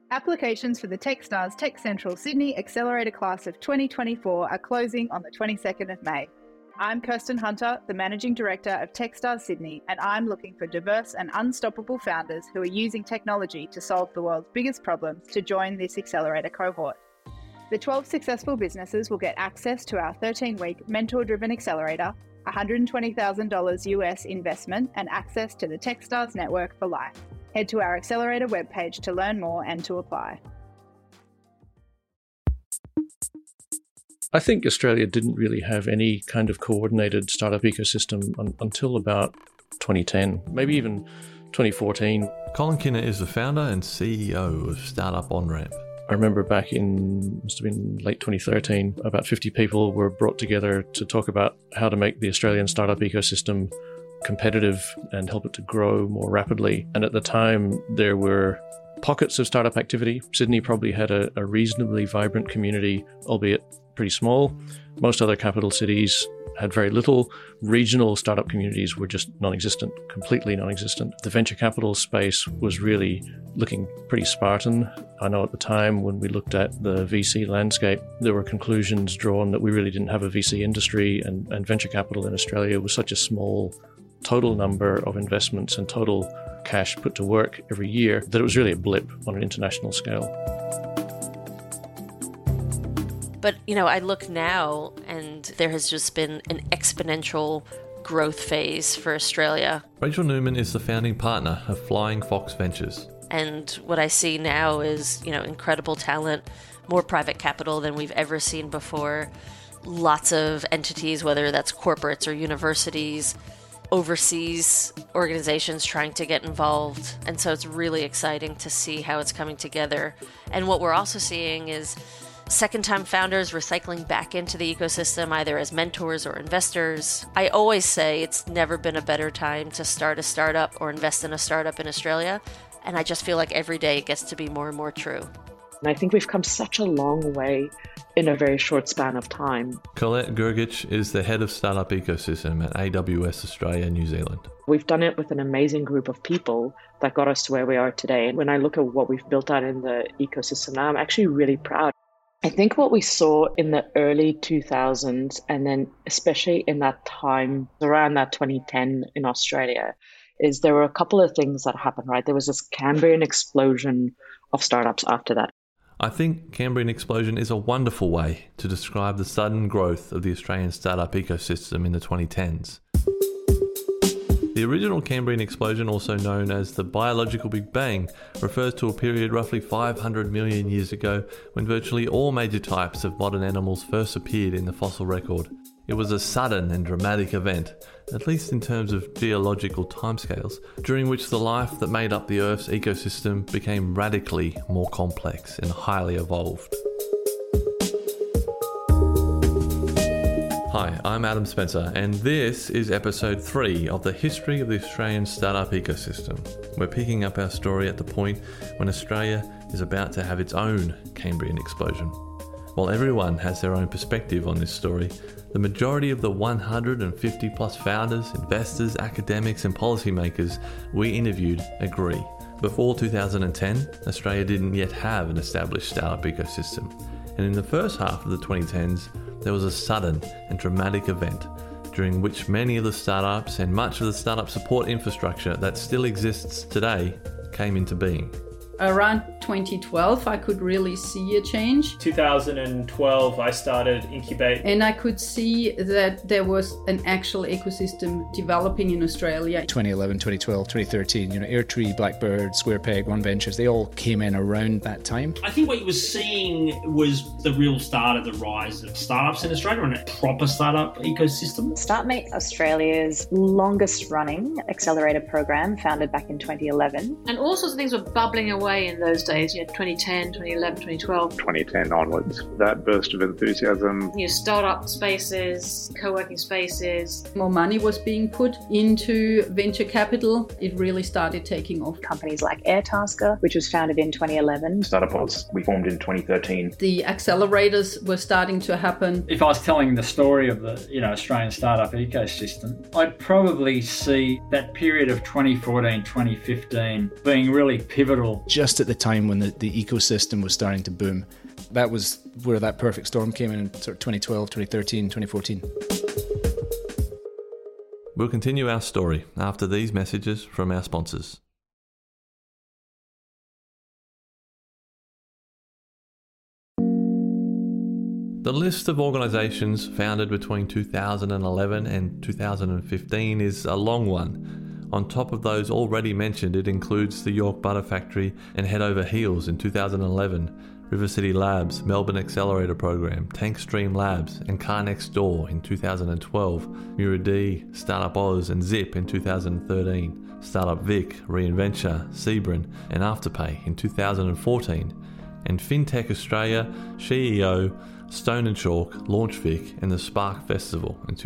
Applications for the Techstars Tech Central Sydney Accelerator Class of 2024 are closing on the 22nd of May. I'm Kirsten Hunter, the Managing Director of Techstars Sydney, and I'm looking for diverse and unstoppable founders who are using technology to solve the world's biggest problems to join this accelerator cohort. The 12 successful businesses will get access to our 13-week mentor-driven accelerator, $120,000 US investment, and access to the Techstars network for life. Head to our accelerator webpage to learn more and to apply. I think Australia didn't really have any kind of coordinated startup ecosystem until about 2010, maybe even 2014. Colin Kinner is the founder and CEO of Startup OnRamp. I remember back in, must have been late 2013, about 50 people were brought together to talk about how to make the Australian startup ecosystem competitive and help it to grow more rapidly. And at the time, there were pockets of startup activity. Sydney probably had a reasonably vibrant community, albeit pretty small. Most other capital cities had very little. Regional startup communities were just non-existent, completely non-existent. The venture capital space was really looking pretty Spartan. I know at the time when we looked at the VC landscape, there were conclusions drawn that we really didn't have a VC industry, and venture capital in Australia was such a small total number of investments and total cash put to work every year that it was really a blip on an international scale. But, I look now and there has just been an exponential growth phase for Australia. Rachel Newman is the founding partner of Flying Fox Ventures. And what I see now is, incredible talent, more private capital than we've ever seen before. Lots of entities, whether that's corporates or universities, overseas organizations trying to get involved. And so it's really exciting to see how it's coming together. And what we're also seeing is second-time founders recycling back into the ecosystem, either as mentors or investors. I always say it's never been a better time to start a startup or invest in a startup in Australia. And I just feel like every day it gets to be more and more true. And I think we've come such a long way in a very short span of time. Colette Gergich is the head of startup ecosystem at AWS Australia, New Zealand. We've done it with an amazing group of people that got us to where we are today. And when I look at what we've built out in the ecosystem now, I'm actually really proud. I think what we saw in the early 2000s, and then especially in that time around that 2010 in Australia, is there were a couple of things that happened, right? There was this Cambrian explosion of startups after that. I think Cambrian explosion is a wonderful way to describe the sudden growth of the Australian startup ecosystem in the 2010s. The original Cambrian explosion, also known as the biological Big Bang, refers to a period roughly 500 million years ago when virtually all major types of modern animals first appeared in the fossil record. It was a sudden and dramatic event, at least in terms of geological timescales, during which the life that made up the Earth's ecosystem became radically more complex and highly evolved. Hi, I'm Adam Spencer, and this is episode 3 of the History of the Australian Startup Ecosystem. We're picking up our story at the point when Australia is about to have its own Cambrian explosion. While everyone has their own perspective on this story, the majority of the 150 plus founders, investors, academics and policymakers we interviewed agree. Before 2010, Australia didn't yet have an established startup ecosystem, and in the first half of the 2010s, there was a sudden and dramatic event during which many of the startups and much of the startup support infrastructure that still exists today came into being. Around 2012, I could really see a change. 2012, I started Incubate. And I could see that there was an actual ecosystem developing in Australia. 2011, 2012, 2013, Airtree, Blackbird, SquarePeg, OneVentures, they all came in around that time. I think what you were seeing was the real start of the rise of startups in Australia and a proper startup ecosystem. StartMate Australia's longest running accelerator program, founded back in 2011. And all sorts of things were bubbling away in those days, 2010, 2011, 2012. 2010 onwards, that burst of enthusiasm. Startup spaces, co-working spaces. More money was being put into venture capital. It really started taking off. Companies like Airtasker, which was founded in 2011. Startupods, we formed in 2013. The accelerators were starting to happen. If I was telling the story of the Australian startup ecosystem, I'd probably see that period of 2014, 2015 being really pivotal. just at the time when the ecosystem was starting to boom. That was where that perfect storm came in sort of 2012, 2013, 2014. We'll continue our story after these messages from our sponsors. The list of organisations founded between 2011 and 2015 is a long one. On top of those already mentioned, it includes the York Butter Factory and Head Over Heels in 2011, River City Labs, Melbourne Accelerator Program, Tankstream Labs and Car Next Door in 2012, Murad, Startup Oz and Zip in 2013, Startup Vic, Reinventure, Sebring and Afterpay in 2014, and FinTech Australia, SheEO, Stone & Chalk, LaunchVic and the Spark Festival in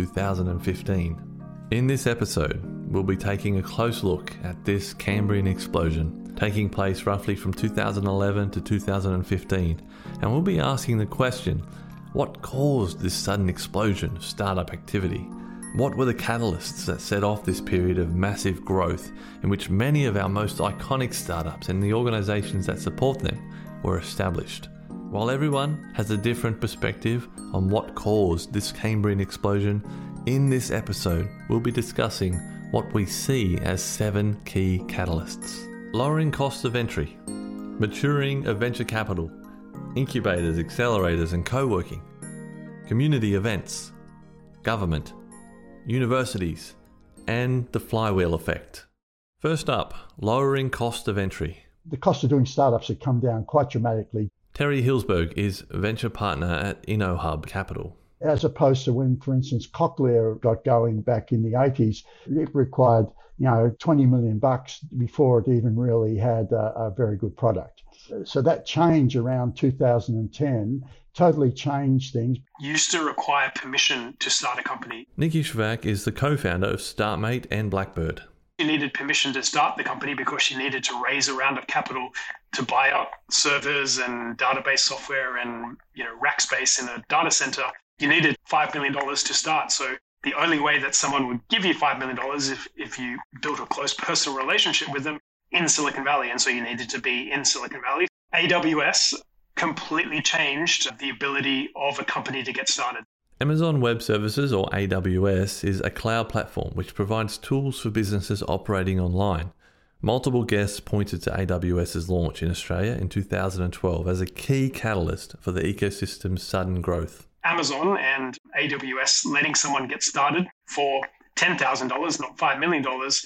2015. In this episode, we'll be taking a close look at this Cambrian explosion, taking place roughly from 2011 to 2015, and we'll be asking the question, what caused this sudden explosion of startup activity? What were the catalysts that set off this period of massive growth in which many of our most iconic startups and the organisations that support them were established? While everyone has a different perspective on what caused this Cambrian explosion, in this episode we'll be discussing what we see as 7 key catalysts. Lowering costs of entry, maturing of venture capital, incubators, accelerators and co-working, community events, government, universities, and the flywheel effect. First up, lowering cost of entry. The cost of doing startups had come down quite dramatically. Terry Hillsberg is venture partner at InnoHub Capital. As opposed to when, for instance, Cochlear got going back in the 80s, it required, $20 million before it even really had a very good product. So that change around 2010 totally changed things. Used to require permission to start a company. Nikki Shvak is the co-founder of StartMate and Blackbird. You needed permission to start the company because you needed to raise a round of capital to buy up servers and database software and rack space in a data center. You needed $5 million to start. So the only way that someone would give you $5 million is if you built a close personal relationship with them in Silicon Valley. And so you needed to be in Silicon Valley. AWS completely changed the ability of a company to get started. Amazon Web Services, or AWS, is a cloud platform which provides tools for businesses operating online. Multiple guests pointed to AWS's launch in Australia in 2012 as a key catalyst for the ecosystem's sudden growth. Amazon and AWS letting someone get started for $10,000, not $5 million,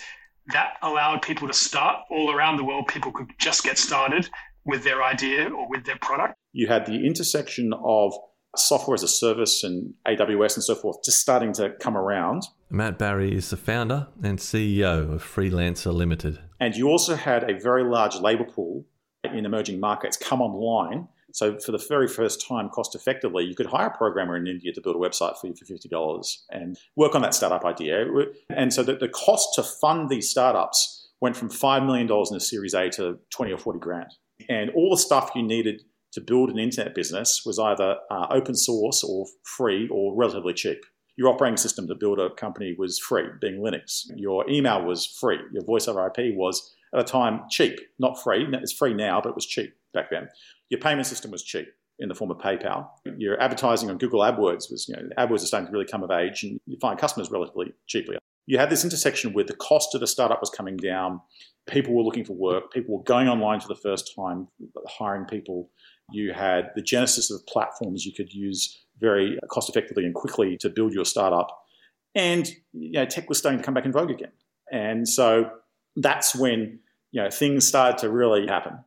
that allowed people to start all around the world. People could just get started with their idea or with their product. You had the intersection of software as a service and AWS and so forth just starting to come around. Matt Barry is the founder and CEO of Freelancer Limited. And you also had a very large labour pool in emerging markets come online. So for the very first time, cost effectively, you could hire a programmer in India to build a website for you for $50 and work on that startup idea. And so the cost to fund these startups went from $5 million in a Series A to 20 or 40 grand. And all the stuff you needed to build an internet business was either open source or free or relatively cheap. Your operating system to build a company was free, being Linux. Your email was free. Your voice over IP was, at the time, cheap, not free. It's free now, but it was cheap back then. Your payment system was cheap in the form of PayPal. Your advertising on Google AdWords was, AdWords is starting to really come of age and you find customers relatively cheaply. You had this intersection where the cost of the startup was coming down. People were looking for work. People were going online for the first time, hiring people. You had the genesis of platforms you could use very cost effectively and quickly to build your startup. And tech was starting to come back in vogue again. And so that's when things started to really happen.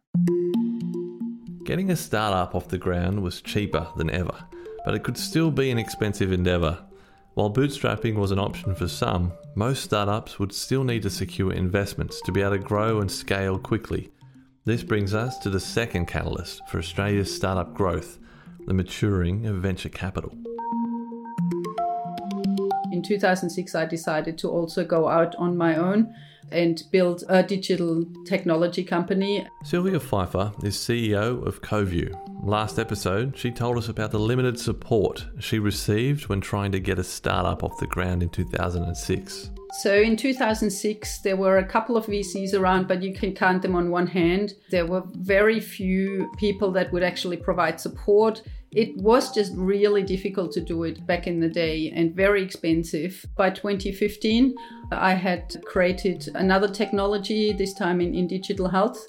Getting a startup off the ground was cheaper than ever, but it could still be an expensive endeavour. While bootstrapping was an option for some, most startups would still need to secure investments to be able to grow and scale quickly. This brings us to the second catalyst for Australia's startup growth, the maturing of venture capital. In 2006, I decided to also go out on my own and build a digital technology company. Sylvia Pfeiffer is CEO of CoView. Last episode, she told us about the limited support she received when trying to get a startup off the ground in 2006. So in 2006, there were a couple of VCs around, but you can count them on one hand. There were very few people that would actually provide support. It was just really difficult to do it back in the day and very expensive. By 2015, I had created another technology, this time in digital health.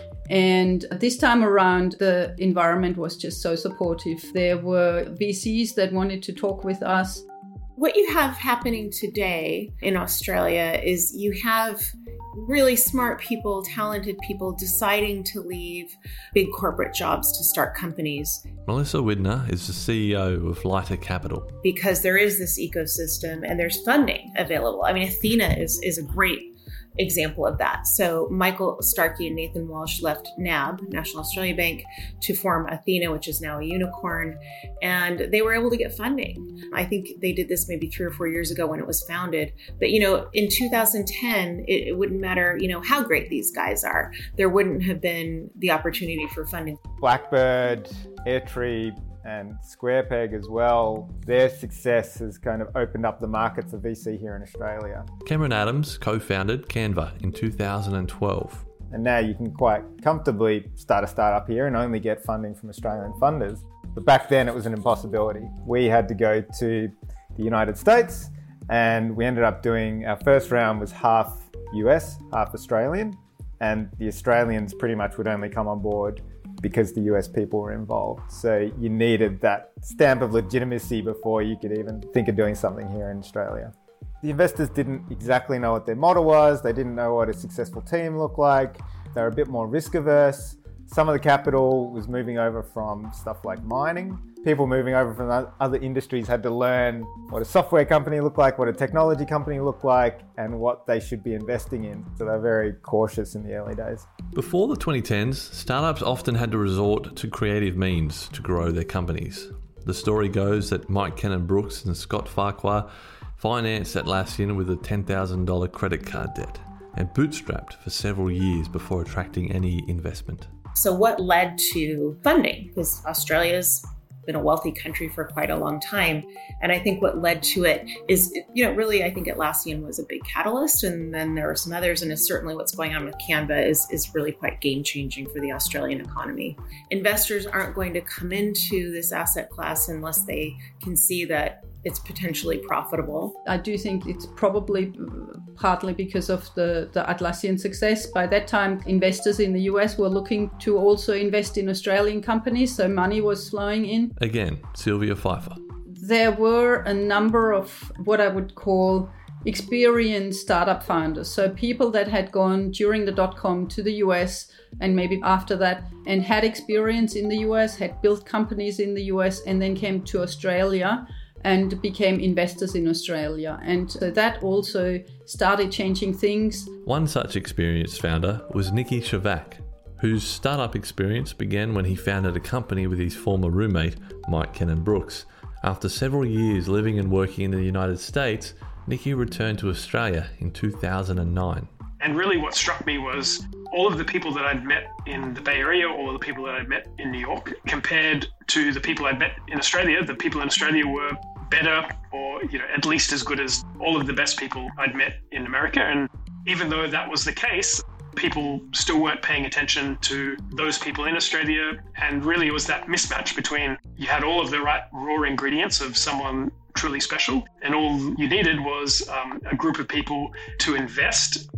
And this time around, the environment was just so supportive. There were VCs that wanted to talk with us. What you have happening today in Australia is you have really smart people, talented people deciding to leave big corporate jobs to start companies. Melissa Widner is the CEO of Lighter Capital. Because there is this ecosystem and there's funding available. I mean, Athena is a great example of that. So Michael Starkey and Nathan Walsh left NAB, National Australia Bank, to form Athena, which is now a unicorn, and they were able to get funding. I think they did this maybe 3 or 4 years ago when it was founded. But, in 2010, it wouldn't matter, how great these guys are. There wouldn't have been the opportunity for funding. Blackbird, Airtree, and SquarePeg as well, their success has kind of opened up the market for VC here in Australia. Cameron Adams co-founded Canva in 2012. And now you can quite comfortably start a startup here and only get funding from Australian funders. But back then it was an impossibility. We had to go to the United States, and we ended up doing, our first round was half US, half Australian, and the Australians pretty much would only come on board because the US people were involved. So you needed that stamp of legitimacy before you could even think of doing something here in Australia. The investors didn't exactly know what their model was. They didn't know what a successful team looked like. They were a bit more risk averse. Some of the capital was moving over from stuff like mining. People moving over from other industries had to learn what a software company looked like, what a technology company looked like, and what they should be investing in. So they're very cautious in the early days. Before the 2010s, startups often had to resort to creative means to grow their companies. The story goes that Mike Cannon-Brookes and Scott Farquhar financed Atlassian with a $10,000 credit card debt and bootstrapped for several years before attracting any investment. So what led to funding? Because Australia's been a wealthy country for quite a long time. And I think what led to it is, really, I think Atlassian was a big catalyst. And then there are some others. And it's certainly what's going on with Canva is really quite game changing for the Australian economy. Investors aren't going to come into this asset class unless they can see that it's potentially profitable. I do think it's probably partly because of the Atlassian success. By that time, investors in the US were looking to also invest in Australian companies, so money was flowing in. Again, Sylvia Pfeiffer. There were a number of what I would call experienced startup founders. So people that had gone during the .com to the US and maybe after that and had experience in the US, had built companies in the US and then came to Australia and became investors in Australia. And so that also started changing things. One such experienced founder was Nicky Shavak, whose startup experience began when he founded a company with his former roommate, Mike Cannon-Brookes. After several years living and working in the United States, Nicky returned to Australia in 2009. And really what struck me was all of the people that I'd met in the Bay Area, all of the people that I'd met in New York, compared to the people I'd met in Australia. The people in Australia were better or at least as good as all of the best people I'd met in America. And even though that was the case, people still weren't paying attention to those people in Australia. And really it was that mismatch between you had all of the right raw ingredients of someone truly special, and all you needed was a group of people to invest.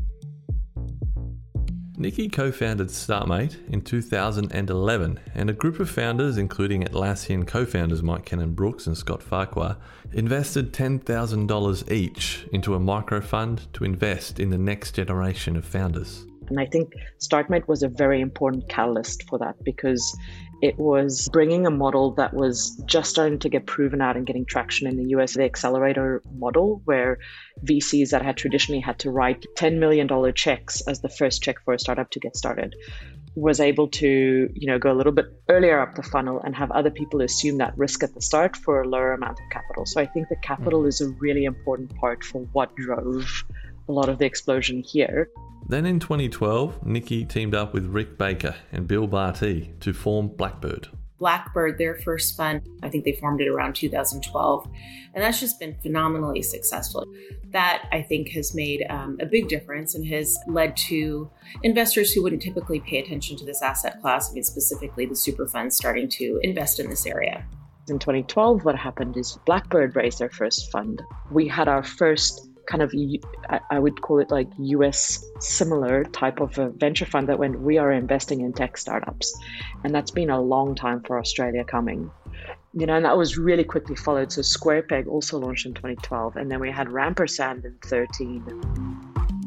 Nicky co-founded StartMate in 2011, and a group of founders, including Atlassian co-founders Mike Cannon-Brookes and Scott Farquhar, invested $10,000 each into a micro fund to invest in the next generation of founders. And I think StartMate was a very important catalyst for that, because it was bringing a model that was just starting to get proven out and getting traction in the US, the accelerator model, where VCs that had traditionally had to write $10 million checks as the first check for a startup to get started was able to go a little bit earlier up the funnel and have other people assume that risk at the start for a lower amount of capital. So I think the capital is a really important part for what drove a lot of the explosion here. Then in 2012, Nicky teamed up with Rick Baker and Bill Barty to form Blackbird. Blackbird, their first fund, I think they formed it around 2012. And that's just been phenomenally successful. That, I think, has made a big difference and has led to investors who wouldn't typically pay attention to this asset class, I mean, specifically the super funds, starting to invest in this area. In 2012, what happened is Blackbird raised their first fund. We had our first kind of, I would call it like US similar type of a venture fund that went, we are investing in tech startups. And that's been a long time for Australia coming. You know, and that was really quickly followed. So SquarePeg also launched in 2012. And then we had Rampersand in 2013.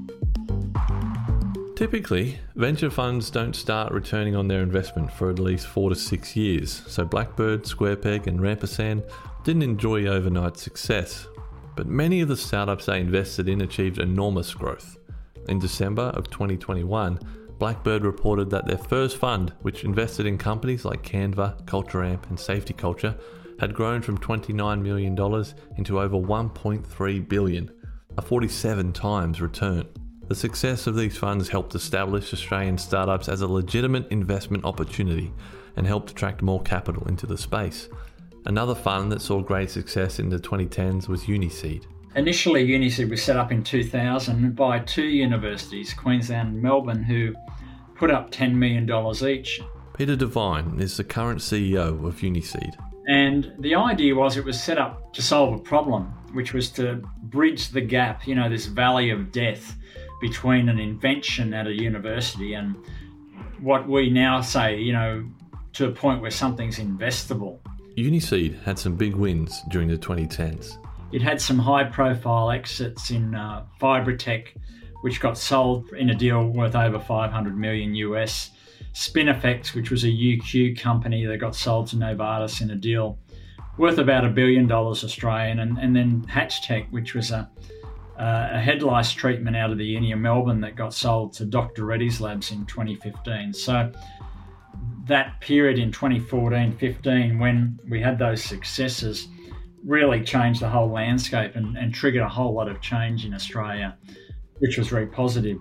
Typically, venture funds don't start returning on their investment for at least 4 to 6 years, so Blackbird, SquarePeg and Rampersand didn't enjoy overnight success. But many of the startups they invested in achieved enormous growth. In December of 2021, Blackbird reported that their first fund, which invested in companies like Canva, CultureAmp and Safety Culture, had grown from $29 million into over $1.3 billion, a 47 times return. The success of these funds helped establish Australian startups as a legitimate investment opportunity and helped attract more capital into the space. Another fund that saw great success in the 2010s was Uniseed. Initially, Uniseed was set up in 2000 by 2 universities, Queensland and Melbourne, who put up $10 million each. Peter Devine is the current CEO of Uniseed. And the idea was it was set up to solve a problem, which was to bridge the gap, this valley of death between an invention at a university and what we now say, to a point where something's investable. Uniseed had some big wins during the 2010s. It had some high-profile exits in Fibratech, which got sold in a deal worth over $500 million US. Spinifex, which was a UQ company that got sold to Novartis in a deal worth about $1 billion Australian, and then Hatchtech, which was a head lice treatment out of the Uni of Melbourne that got sold to Dr. Reddy's Labs in 2015. So that period in 2014-15, when we had those successes, really changed the whole landscape and triggered a whole lot of change in Australia, which was very positive.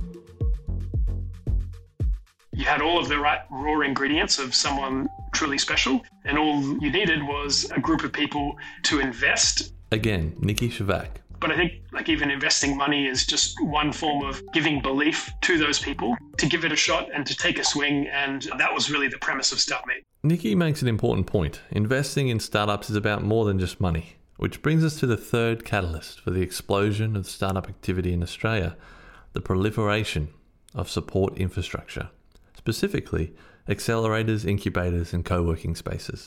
You had all of the right raw ingredients of someone truly special, and all you needed was a group of people to invest. Again, Nikki Shivak. But I think even investing money is just one form of giving belief to those people to give it a shot and to take a swing, and that was really the premise of StartMate. Nikki makes an important point. Investing in startups is about more than just money, which brings us to the third catalyst for the explosion of startup activity in Australia, the proliferation of support infrastructure. Specifically, accelerators, incubators, and co-working spaces.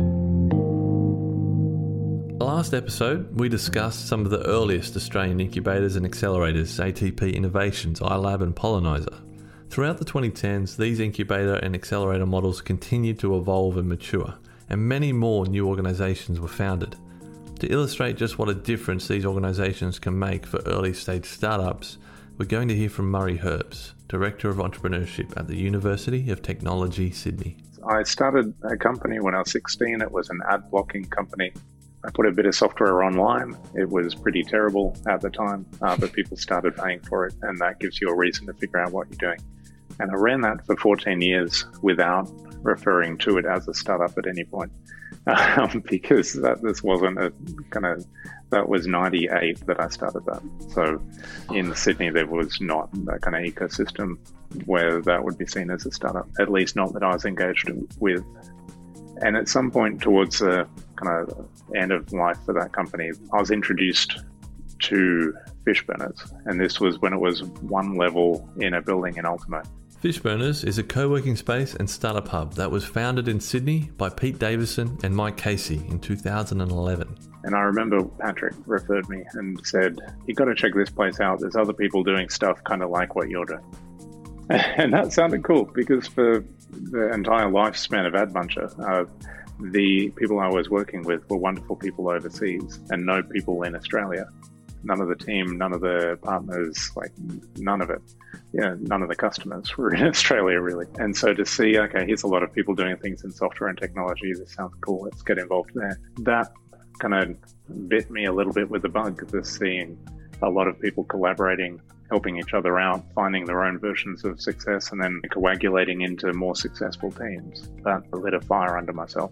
Last episode, we discussed some of the earliest Australian incubators and accelerators, ATP Innovations, iLab and Pollinizer. Throughout the 2010s, these incubator and accelerator models continued to evolve and mature, and many more new organisations were founded. To illustrate just what a difference these organisations can make for early-stage startups, we're going to hear from Murray Herbs, Director of Entrepreneurship at the University of Technology, Sydney. I started a company when I was 16. It was an ad blocking company. I put a bit of software online. It was pretty terrible at the time, but people started paying for it, and that gives you a reason to figure out what you're doing. And I ran that for 14 years without referring to it as a startup at any point, because this wasn't that was 98 that I started that. So in Sydney, there was not that kind of ecosystem where that would be seen as a startup, at least not that I was engaged with. And at some point towards the kind of end of life for that company, I was introduced to Fishburners. And this was when it was one level in a building in Ultimo. Fishburners is a co-working space and startup hub that was founded in Sydney by Pete Davison and Mike Casey in 2011. And I remember Patrick referred me and said, you got to check this place out. There's other people doing stuff kind of like what you're doing. And that sounded cool because for the entire lifespan of AdBuncher, the people I was working with were wonderful people overseas and no people in Australia. None of the team, none of the partners, none of it. Yeah, none of the customers were in Australia, really. And so to see, okay, here's a lot of people doing things in software and technology. This sounds cool. Let's get involved there. That kind of bit me a little bit with the bug, just seeing a lot of people collaborating helping each other out, finding their own versions of success, and then coagulating into more successful teams. That lit a fire under myself.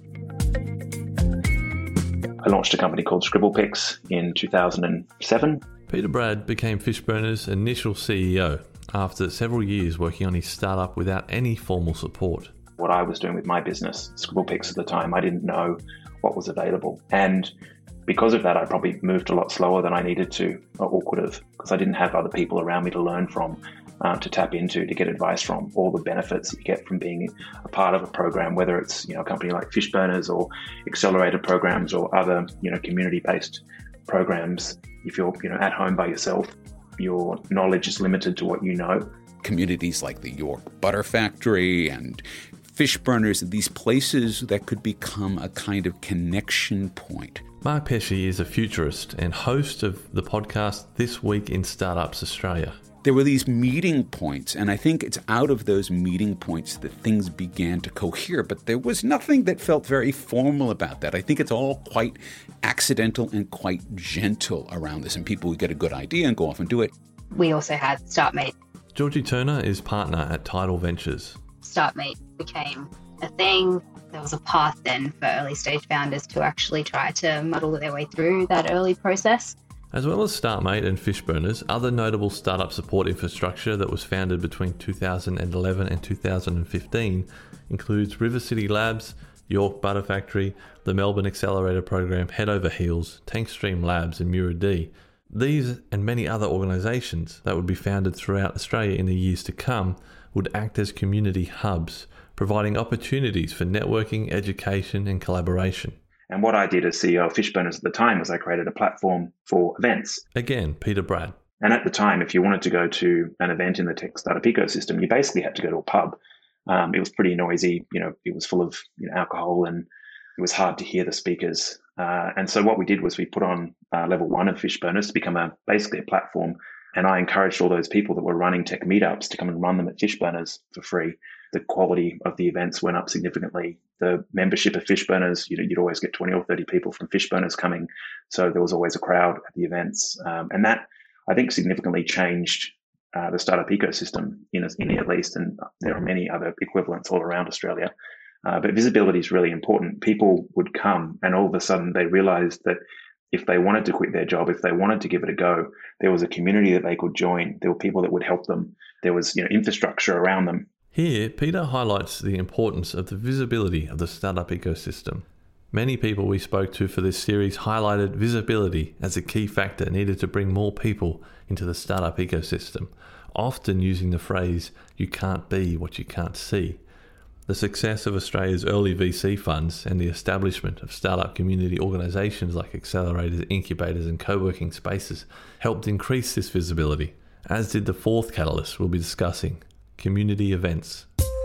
I launched a company called ScribblePix in 2007. Peter Brad became Fishburner's initial CEO after several years working on his startup without any formal support. What I was doing with my business, ScribblePix at the time, I didn't know what was available. And because of that, I probably moved a lot slower than I needed to or could have, because I didn't have other people around me to learn from, to tap into, to get advice from, all the benefits you get from being a part of a program, whether it's a company like Fishburners or accelerated programs or other community-based programs. If you're at home by yourself, your knowledge is limited to what you know. Communities like the York Butter Factory and Fishburners, these places that could become a kind of connection point. Mark Pesce is a futurist and host of the podcast This Week in Startups Australia. There were these meeting points, and I think it's out of those meeting points that things began to cohere, but there was nothing that felt very formal about that. I think it's all quite accidental and quite gentle around this, and people would get a good idea and go off and do it. We also had StartMate. Georgie Turner is partner at Tidal Ventures. StartMate became a thing. There was a path then for early stage founders to actually try to muddle their way through that early process. As well as StartMate and Fishburners, other notable startup support infrastructure that was founded between 2011 and 2015 includes River City Labs, York Butter Factory, the Melbourne Accelerator Program, Head Over Heels, Tankstream Labs and Mura-D. These and many other organisations that would be founded throughout Australia in the years to come would act as community hubs, providing opportunities for networking, education and collaboration. And what I did as CEO of Fishburners at the time was I created a platform for events. Again, Peter Brad. And at the time, if you wanted to go to an event in the tech startup ecosystem, you basically had to go to a pub. It was pretty noisy, it was full of alcohol and it was hard to hear the speakers. And so what we did was we put on level 1 of Fishburners to become basically a platform. And I encouraged all those people that were running tech meetups to come and run them at Fishburners for free. The quality of the events went up significantly. The membership of Fishburners, you'd always get 20 or 30 people from Fishburners coming. So there was always a crowd at the events. And that, I think, significantly changed the startup ecosystem in at least. And there are many other equivalents all around Australia. But visibility is really important. People would come and all of a sudden they realized that if they wanted to quit their job, if they wanted to give it a go, there was a community that they could join. There were people that would help them. There was infrastructure around them. Here, Peter highlights the importance of the visibility of the startup ecosystem. Many people we spoke to for this series highlighted visibility as a key factor needed to bring more people into the startup ecosystem, often using the phrase, "you can't be what you can't see." The success of Australia's early VC funds and the establishment of startup community organisations like accelerators, incubators and co-working spaces helped increase this visibility, as did the fourth catalyst we'll be discussing, community events.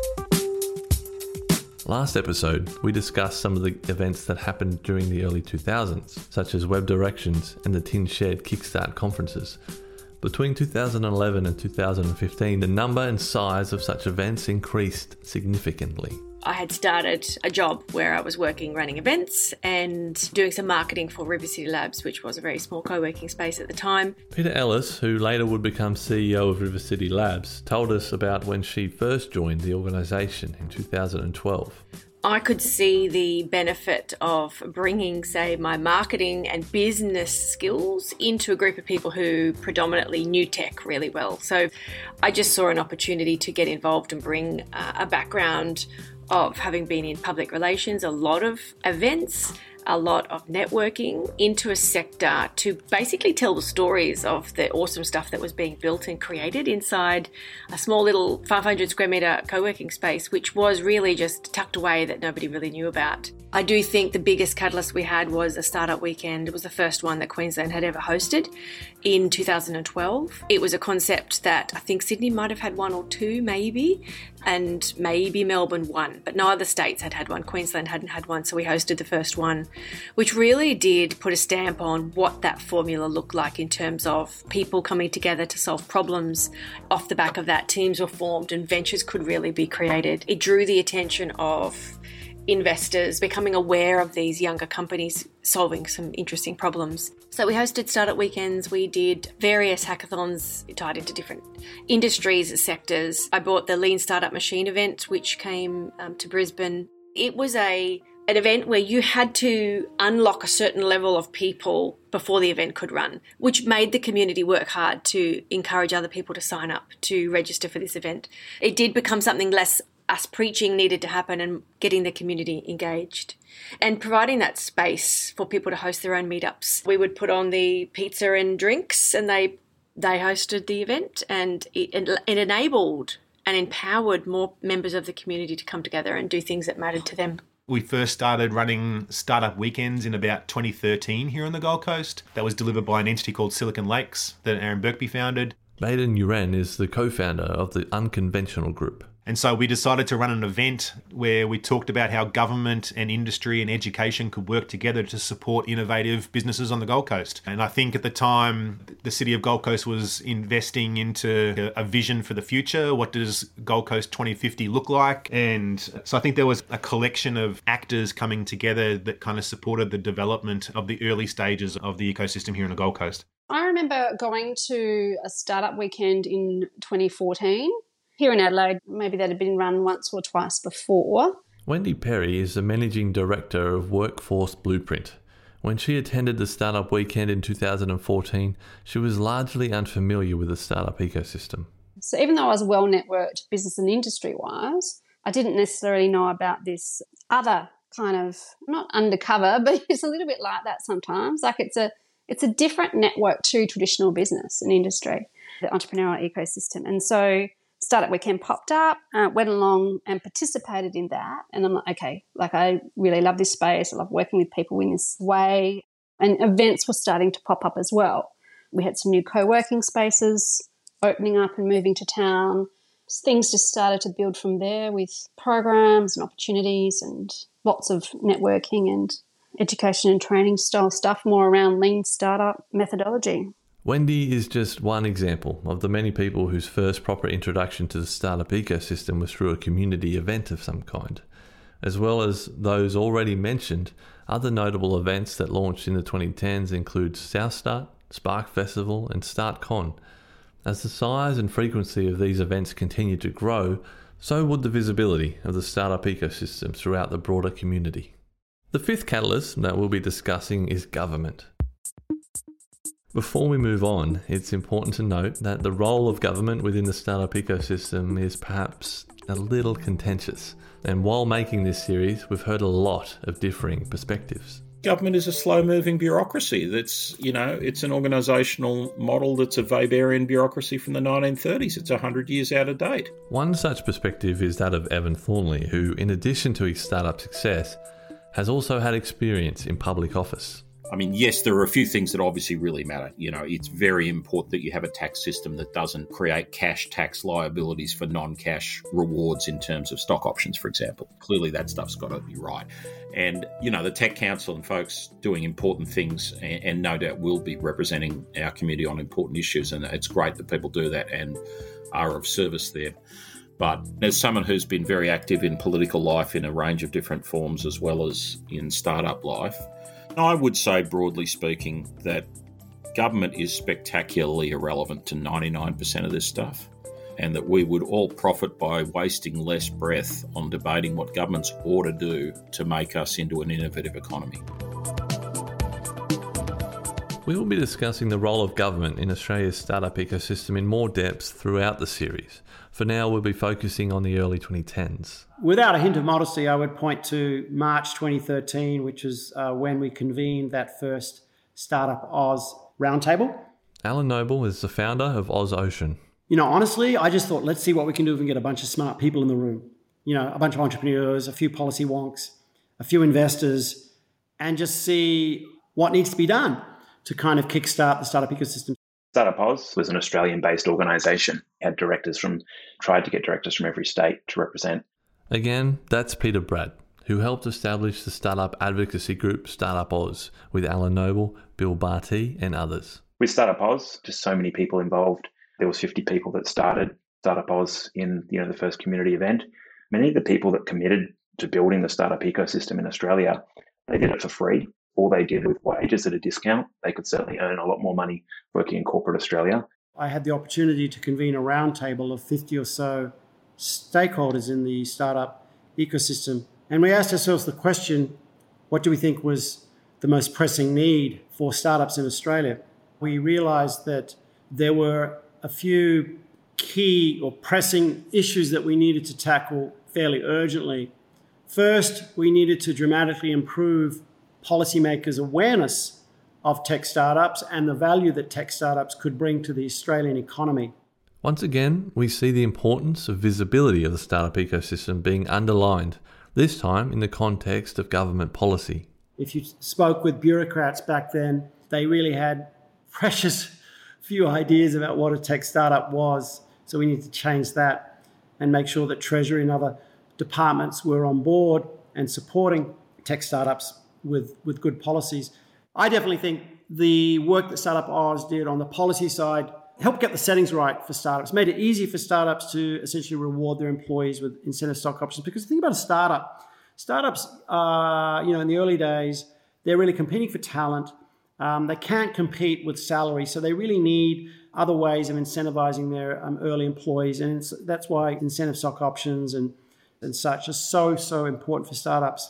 Last episode, we discussed some of the events that happened during the early 2000s, such as Web Directions and the Tin Shed Kickstart conferences. Between 2011 and 2015, the number and size of such events increased significantly. I had started a job where I was working running events and doing some marketing for River City Labs, which was a very small co-working space at the time. Peter Ellis, who later would become CEO of River City Labs, told us about when she first joined the organisation in 2012. I could see the benefit of bringing, say, my marketing and business skills into a group of people who predominantly knew tech really well. So I just saw an opportunity to get involved and bring a background of having been in public relations, a lot of events, a lot of networking into a sector to basically tell the stories of the awesome stuff that was being built and created inside a small little 500 square metre co-working space, which was really just tucked away that nobody really knew about. I do think the biggest catalyst we had was a startup weekend. It was the first one that Queensland had ever hosted in 2012. It was a concept that I think Sydney might have had one or two maybe, and maybe Melbourne one, but no other states had had one. Queensland hadn't had one, so we hosted the first one, which really did put a stamp on what that formula looked like in terms of people coming together to solve problems. Off the back of that, teams were formed and ventures could really be created. It drew the attention of investors becoming aware of these younger companies solving some interesting problems. So we hosted startup weekends. We did various hackathons tied into different industries, sectors. I brought the Lean Startup Machine event, which came to Brisbane. It was an event where you had to unlock a certain level of people before the event could run, which made the community work hard to encourage other people to sign up to register for this event. It did become something less us preaching needed to happen and getting the community engaged and providing that space for people to host their own meetups. We would put on the pizza and drinks and they hosted the event, and it enabled and empowered more members of the community to come together and do things that mattered to them. We first started running startup weekends in about 2013 here on the Gold Coast. That was delivered by an entity called Silicon Lakes that Aaron Birkby founded. Baden Uren is the co-founder of the Unconventional Group. And so we decided to run an event where we talked about how government and industry and education could work together to support innovative businesses on the Gold Coast. And I think at the time, the city of Gold Coast was investing into a vision for the future. What does Gold Coast 2050 look like? And so I think there was a collection of actors coming together that kind of supported the development of the early stages of the ecosystem here on the Gold Coast. I remember going to a startup weekend in 2014. Here in Adelaide, maybe that had been run once or twice before. Wendy Perry is the Managing Director of Workforce Blueprint. When she attended the Startup Weekend in 2014, she was largely unfamiliar with the startup ecosystem. So even though I was well networked business and industry-wise, I didn't necessarily know about this other kind of, not undercover, but it's a little bit like that sometimes. Like it's a different network to traditional business and industry, the entrepreneurial ecosystem. And so Startup Weekend popped up, went along and participated in that. And I'm like, okay, like I really love this space. I love working with people in this way. And events were starting to pop up as well. We had some new co-working spaces opening up and moving to town. Things just started to build from there with programs and opportunities and lots of networking and education and training style stuff, more around lean startup methodology. Wendy is just one example of the many people whose first proper introduction to the startup ecosystem was through a community event of some kind. As well as those already mentioned, other notable events that launched in the 2010s include South Start, Spark Festival and StartCon. As the size and frequency of these events continued to grow, so would the visibility of the startup ecosystem throughout the broader community. The fifth catalyst that we'll be discussing is government. Before we move on, it's important to note that the role of government within the startup ecosystem is perhaps a little contentious. And while making this series, we've heard a lot of differing perspectives. Government is a slow-moving bureaucracy. It's an organisational model that's a Weberian bureaucracy from the 1930s. It's 100 years out of date. One such perspective is that of Evan Thornley, who, in addition to his startup success, has also had experience in public office. I mean, yes, there are a few things that obviously really matter. It's very important that you have a tax system that doesn't create cash tax liabilities for non-cash rewards in terms of stock options, for example. Clearly, that stuff's got to be right. And, the Tech Council and folks doing important things and no doubt will be representing our community on important issues. And it's great that people do that and are of service there. But as someone who's been very active in political life in a range of different forms as well as in startup life, I would say, broadly speaking, that government is spectacularly irrelevant to 99% of this stuff, and that we would all profit by wasting less breath on debating what governments ought to do to make us into an innovative economy. We will be discussing the role of government in Australia's startup ecosystem in more depth throughout the series. For now, we'll be focusing on the early 2010s. Without a hint of modesty, I would point to March 2013, which is when we convened that first Startup Oz roundtable. Alan Noble is the founder of Oz Ocean. Honestly, I just thought, let's see what we can do if we can get a bunch of smart people in the room. A bunch of entrepreneurs, a few policy wonks, a few investors, and just see what needs to be done to kind of kickstart the startup ecosystem. Startup Oz was an Australian-based organisation. Had tried to get directors from every state to represent. Again, that's Peter Brad, who helped establish the startup advocacy group Startup Oz with Alan Noble, Bill Barty and others. With Startup Oz, just so many people involved. There was 50 people that started Startup Oz in the first community event. Many of the people that committed to building the startup ecosystem in Australia, they did it for free, or they did it with wages at a discount. They could certainly earn a lot more money working in corporate Australia. I had the opportunity to convene a roundtable of 50 or so stakeholders in the startup ecosystem. And we asked ourselves the question, what do we think was the most pressing need for startups in Australia? We realized that there were a few key or pressing issues that we needed to tackle fairly urgently. First, we needed to dramatically improve policymakers' awareness of tech startups and the value that tech startups could bring to the Australian economy. Once again, we see the importance of visibility of the startup ecosystem being underlined, this time in the context of government policy. If you spoke with bureaucrats back then, they really had precious few ideas about what a tech startup was. So we need to change that and make sure that Treasury and other departments were on board and supporting tech startups with good policies. I definitely think the work that Startup Oz did on the policy side helped get the settings right for startups, made it easy for startups to essentially reward their employees with incentive stock options. Because think about a startup. Startups, in the early days, they're really competing for talent. They can't compete with salary, so they really need other ways of incentivizing their early employees. And that's why incentive stock options and such are so important for startups.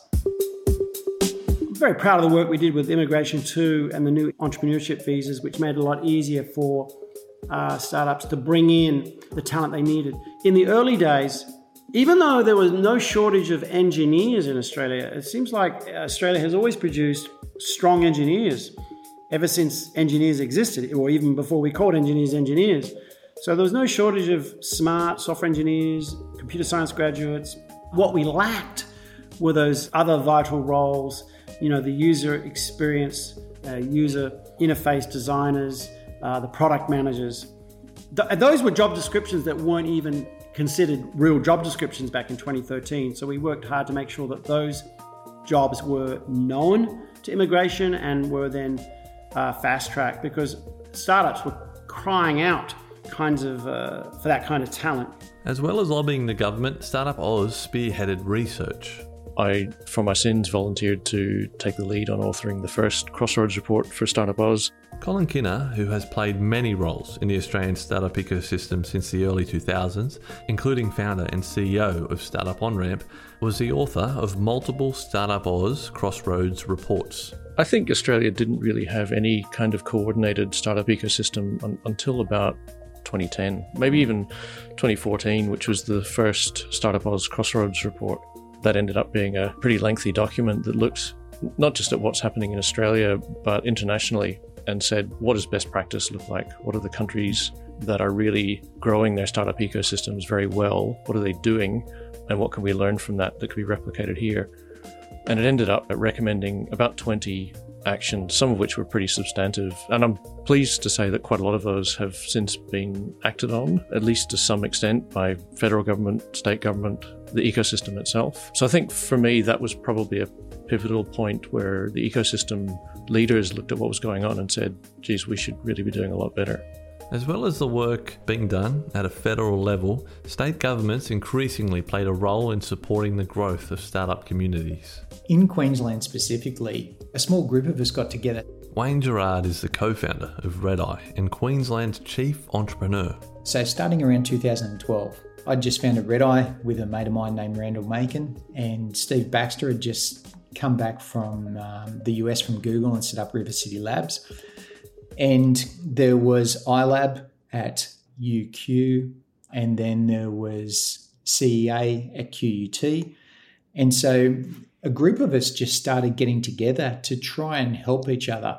I'm very proud of the work we did with Immigration 2 and the new entrepreneurship visas, which made it a lot easier for startups to bring in the talent they needed. In the early days, even though there was no shortage of engineers in Australia, it seems like Australia has always produced strong engineers ever since engineers existed, or even before we called engineers engineers. So there was no shortage of smart software engineers, computer science graduates. What we lacked were those other vital roles, the user experience, user interface designers, the product managers. Those were job descriptions that weren't even considered real job descriptions back in 2013. So we worked hard to make sure that those jobs were known to immigration and were then fast-tracked, because startups were crying out for that kind of talent. As well as lobbying the government, Startup Oz spearheaded research. I, for my sins, volunteered to take the lead on authoring the first Crossroads report for Startup Oz. Colin Kinner, who has played many roles in the Australian startup ecosystem since the early 2000s, including founder and CEO of Startup OnRamp, was the author of multiple Startup Oz Crossroads reports. I think Australia didn't really have any kind of coordinated startup ecosystem until about 2010, maybe even 2014, which was the first Startup Oz Crossroads report. That ended up being a pretty lengthy document that looked not just at what's happening in Australia, but internationally, and said, what does best practice look like? What are the countries that are really growing their startup ecosystems very well? What are they doing? And what can we learn from that could be replicated here? And it ended up at recommending about 20 actions, some of which were pretty substantive. And I'm pleased to say that quite a lot of those have since been acted on, at least to some extent, by federal government, state government, the ecosystem itself. So I think for me, that was probably a pivotal point where the ecosystem leaders looked at what was going on and said, geez, we should really be doing a lot better. As well as the work being done at a federal level, state governments increasingly played a role in supporting the growth of startup communities. In Queensland specifically, a small group of us got together. Wayne Gerard is the co-founder of Redeye and Queensland's chief entrepreneur. So starting around 2012, I'd just founded Redeye with a mate of mine named Randall Macon, and Steve Baxter had just come back from the US from Google and set up River City Labs. And there was iLab at UQ, and then there was CEA at QUT. And so a group of us just started getting together to try and help each other.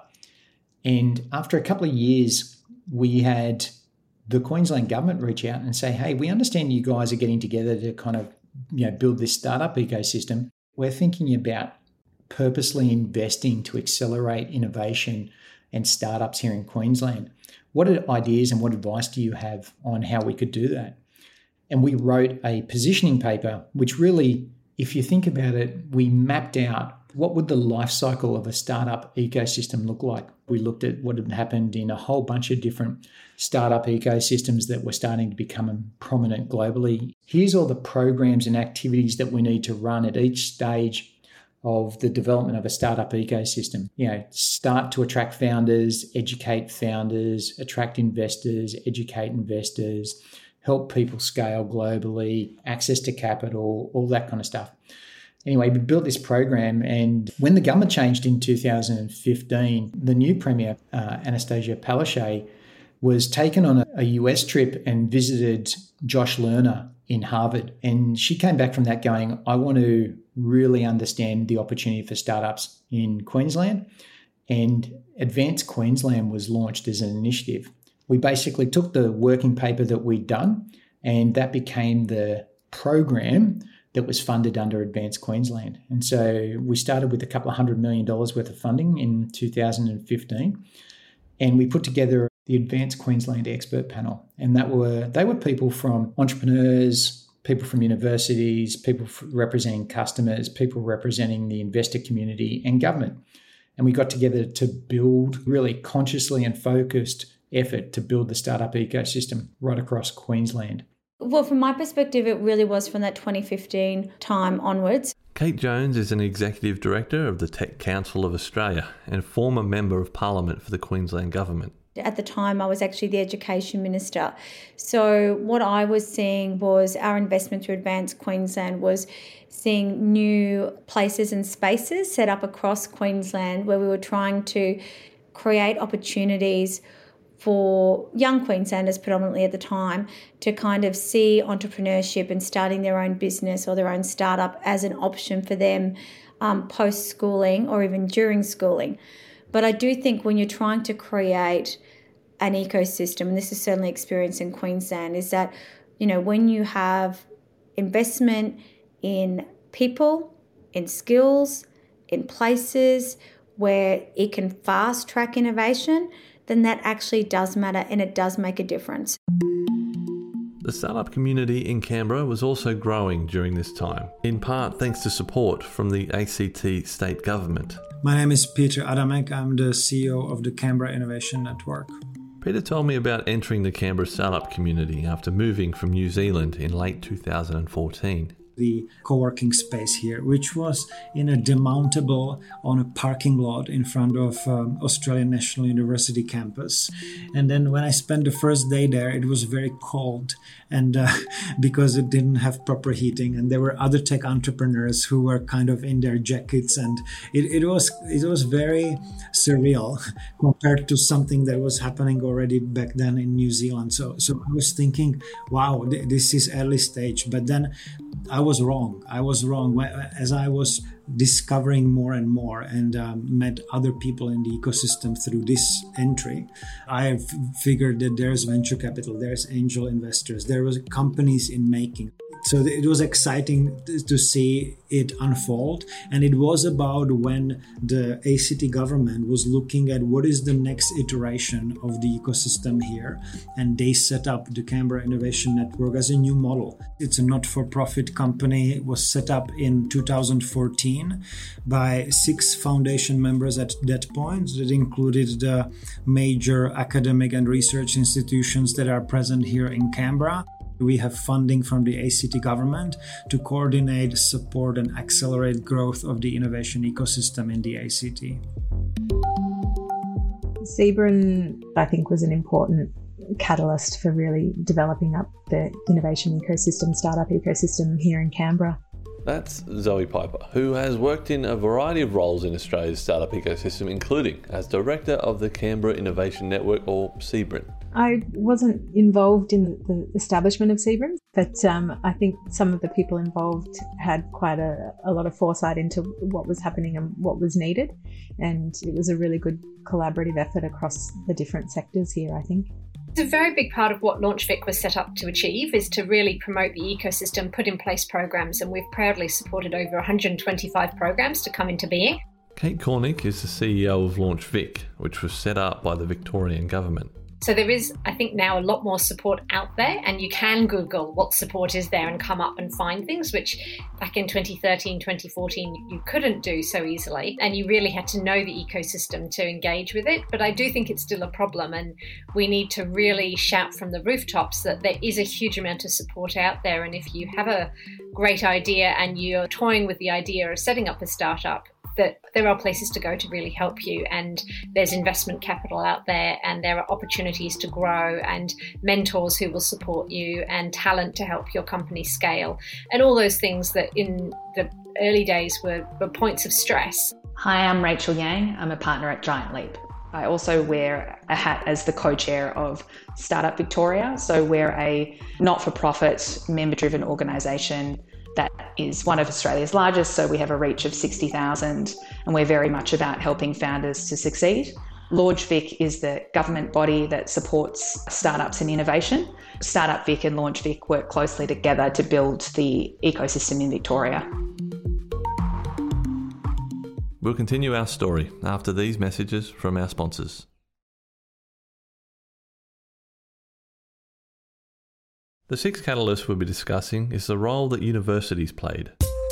And after a couple of years, we had the Queensland government reach out and say, hey, we understand you guys are getting together to kind of build this startup ecosystem. We're thinking about purposely investing to accelerate innovation and startups here in Queensland. What ideas and what advice do you have on how we could do that? And we wrote a positioning paper, which really, if you think about it, we mapped out What would the life cycle of a startup ecosystem look like? We looked at what had happened in a whole bunch of different startup ecosystems that were starting to become prominent globally. Here's all the programs and activities that we need to run at each stage of the development of a startup ecosystem. Start to attract founders, educate founders, attract investors, educate investors, help people scale globally, access to capital, all that kind of stuff. Anyway, we built this program, and when the government changed in 2015, the new Premier, Anastasia Palaszczuk, was taken on a US trip and visited Josh Lerner in Harvard. And she came back from that going, I want to really understand the opportunity for startups in Queensland. And Advance Queensland was launched as an initiative. We basically took the working paper that we'd done, and that became the program that was funded under Advance Queensland. And so we started with a couple of $100 million worth of funding in 2015, and we put together the Advance Queensland Expert Panel. And they were people from entrepreneurs, people from universities, people representing customers, people representing the investor community and government. And we got together to build really consciously and focused effort to build the startup ecosystem right across Queensland. Well, from my perspective, it really was from that 2015 time onwards. Kate Jones is an Executive Director of the Tech Council of Australia and former Member of Parliament for the Queensland Government. At the time, I was actually the Education Minister. So what I was seeing was our investment through Advance Queensland was seeing new places and spaces set up across Queensland where we were trying to create opportunities for young Queenslanders predominantly at the time to kind of see entrepreneurship and starting their own business or their own startup as an option for them post-schooling or even during schooling. But I do think when you're trying to create an ecosystem, and this is certainly experienced in Queensland, is that, when you have investment in people, in skills, in places where it can fast track innovation, then that actually does matter and it does make a difference. The startup community in Canberra was also growing during this time, in part thanks to support from the ACT state government. My name is Peter Adamek. I'm the CEO of the Canberra Innovation Network. Peter told me about entering the Canberra startup community after moving from New Zealand in late 2014. The co-working space here, which was in a demountable on a parking lot in front of Australian National University campus. And then when I spent the first day there, it was very cold, and because it didn't have proper heating, and there were other tech entrepreneurs who were kind of in their jackets, and it was very surreal compared to something that was happening already back then in New Zealand. So I was thinking, wow, this is early stage, but then I was wrong. As I was discovering more and more and met other people in the ecosystem through this entry, I figured that there's venture capital, there's angel investors, there was companies in making. So it was exciting to see it unfold. And it was about when the ACT government was looking at what is the next iteration of the ecosystem here. And they set up the Canberra Innovation Network as a new model. It's a not-for-profit company. It was set up in 2014 by 6 foundation members at that point. That included the major academic and research institutions that are present here in Canberra. We have funding from the ACT government to coordinate, support, and accelerate growth of the innovation ecosystem in the ACT. Zebrin, I think, was an important catalyst for really developing up the innovation ecosystem, startup ecosystem here in Canberra. That's Zoe Piper, who has worked in a variety of roles in Australia's startup ecosystem, including as Director of the Canberra Innovation Network, or CBRIN. I wasn't involved in the establishment of CBRIN, but I think some of the people involved had quite a lot of foresight into what was happening and what was needed. And it was a really good collaborative effort across the different sectors here, I think. A very big part of what LaunchVic was set up to achieve is to really promote the ecosystem, put in place programs, and we've proudly supported over 125 programs to come into being. Kate Cornick is the CEO of LaunchVic, which was set up by the Victorian government. So there is, I think, now a lot more support out there, and you can Google what support is there and come up and find things, which back in 2013, 2014, you couldn't do so easily. And you really had to know the ecosystem to engage with it. But I do think it's still a problem, and we need to really shout from the rooftops that there is a huge amount of support out there. And if you have a great idea and you're toying with the idea of setting up a startup, that there are places to go to really help you, and there's investment capital out there, and there are opportunities to grow, and mentors who will support you, and talent to help your company scale, and all those things that in the early days were points of stress. Hi, I'm Rachel Yang. I'm a partner at Giant Leap. I also wear a hat as the co-chair of Startup Victoria. So we're a not-for-profit, member-driven organisation that is one of Australia's largest, so we have a reach of 60,000, and we're very much about helping founders to succeed. LaunchVic is the government body that supports startups and innovation. Startup Vic and LaunchVic work closely together to build the ecosystem in Victoria. We'll continue our story after these messages from our sponsors. The sixth catalyst we'll be discussing is the role that universities played.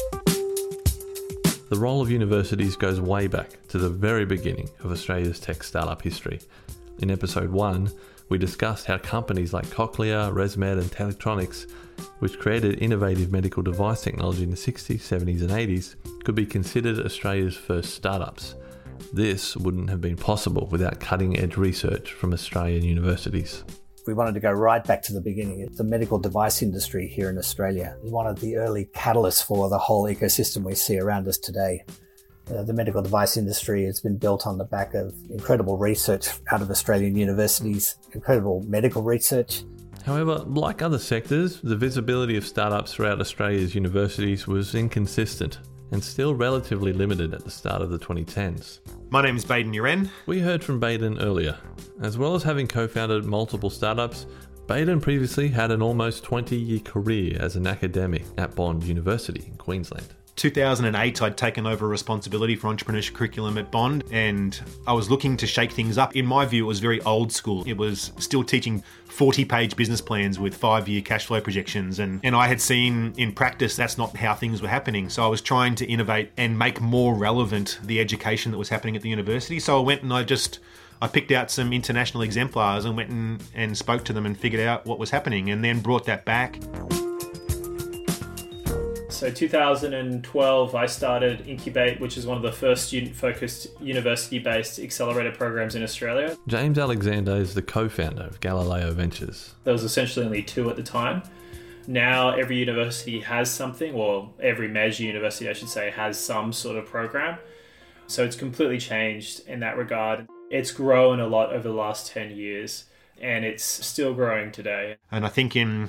The role of universities goes way back to the very beginning of Australia's tech startup history. In episode 1, we discussed how companies like Cochlear, ResMed and Telectronics, which created innovative medical device technology in the 60s, 70s and 80s, could be considered Australia's first startups. This wouldn't have been possible without cutting-edge research from Australian universities. We wanted to go right back to the beginning. The medical device industry here in Australia is one of the early catalysts for the whole ecosystem we see around us today. The medical device industry has been built on the back of incredible research out of Australian universities, incredible medical research. However, like other sectors, the visibility of startups throughout Australia's universities was inconsistent and still relatively limited at the start of the 2010s. My name is Baden Uren. We heard from Baden earlier. As well as having co-founded multiple startups, Baden previously had an almost 20-year career as an academic at Bond University in Queensland. 2008, I'd taken over responsibility for entrepreneurship curriculum at Bond, and I was looking to shake things up. In my view, it was very old school. It was still teaching 40-page business plans with 5-year cash flow projections, and I had seen in practice that's not how things were happening. So I was trying to innovate and make more relevant the education that was happening at the university. So I went and I picked out some international exemplars and went and spoke to them and figured out what was happening, and then brought that back. So 2012, I started Incubate, which is one of the first student-focused university-based accelerator programs in Australia. James Alexander is the co-founder of Galileo Ventures. There was essentially only 2 at the time. Now every university has something, or every major university, I should say, has some sort of program. So it's completely changed in that regard. It's grown a lot over the last 10 years. And it's still growing today. And I think in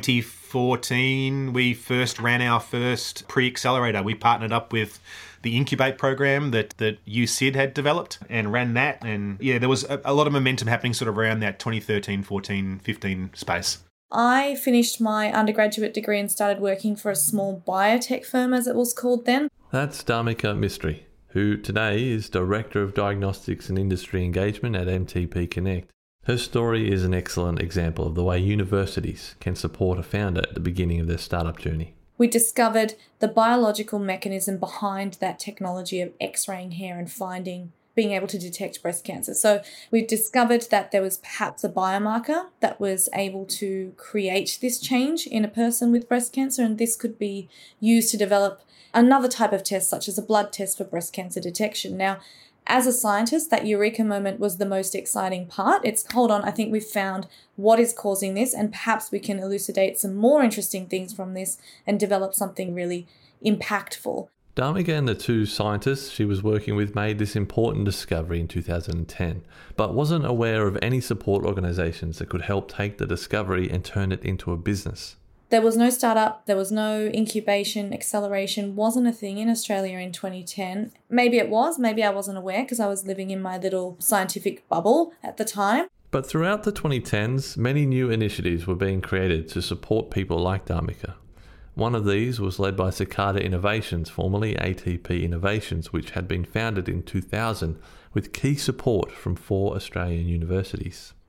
2014, we first ran our first pre-accelerator. We partnered up with the Incubate program that USyd had developed and ran that. And yeah, there was a lot of momentum happening sort of around that 2013, 14, 15 space. I finished my undergraduate degree and started working for a small biotech firm, as it was called then. That's Dharmika Mistry, who today is Director of Diagnostics and Industry Engagement at MTP Connect. Her story is an excellent example of the way universities can support a founder at the beginning of their startup journey. We discovered the biological mechanism behind that technology of X-raying hair and being able to detect breast cancer. So we discovered that there was perhaps a biomarker that was able to create this change in a person with breast cancer, and this could be used to develop another type of test, such as a blood test for breast cancer detection. Now, as a scientist, that eureka moment was the most exciting part. It's, hold on, I think we've found what is causing this, and perhaps we can elucidate some more interesting things from this and develop something really impactful. Dharmika and the 2 scientists she was working with made this important discovery in 2010, but wasn't aware of any support organisations that could help take the discovery and turn it into a business. There was no startup, there was no incubation, acceleration, wasn't a thing in Australia in 2010. Maybe it was, maybe I wasn't aware because I was living in my little scientific bubble at the time. But throughout the 2010s, many new initiatives were being created to support people like Dharmika. One of these was led by Cicada Innovations, formerly ATP Innovations, which had been founded in 2000 with key support from 4 Australian universities.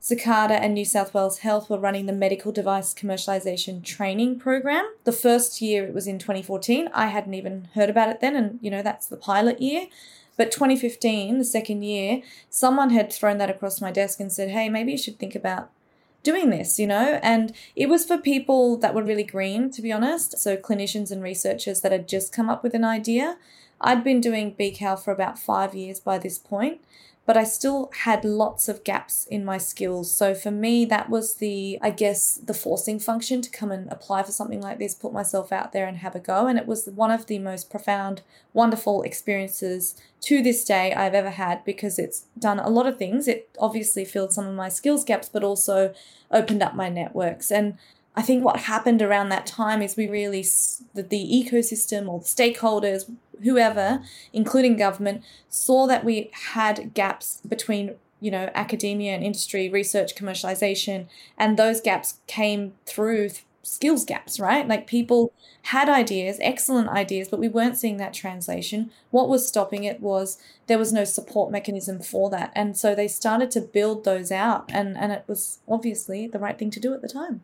Cicada and New South Wales Health were running the medical device commercialisation training program. The first year, it was in 2014. I hadn't even heard about it then, and that's the pilot year. But 2015, the second year, someone had thrown that across my desk and said, hey, maybe you should think about doing this, and it was for people that were really green, to be honest. So clinicians and researchers that had just come up with an idea. I'd been doing BCal for about 5 years by this point, but I still had lots of gaps in my skills. So for me, that was the forcing function to come and apply for something like this, put myself out there and have a go. And it was one of the most profound, wonderful experiences to this day I've ever had, because it's done a lot of things. It obviously filled some of my skills gaps, but also opened up my networks. And I think what happened around that time is we really, the ecosystem or the stakeholders, whoever, including government, saw that we had gaps between, academia and industry, research, commercialization, and those gaps came through skills gaps, right? Like people had ideas, excellent ideas, but we weren't seeing that translation. What was stopping it was there was no support mechanism for that. And so they started to build those out, and it was obviously the right thing to do at the time.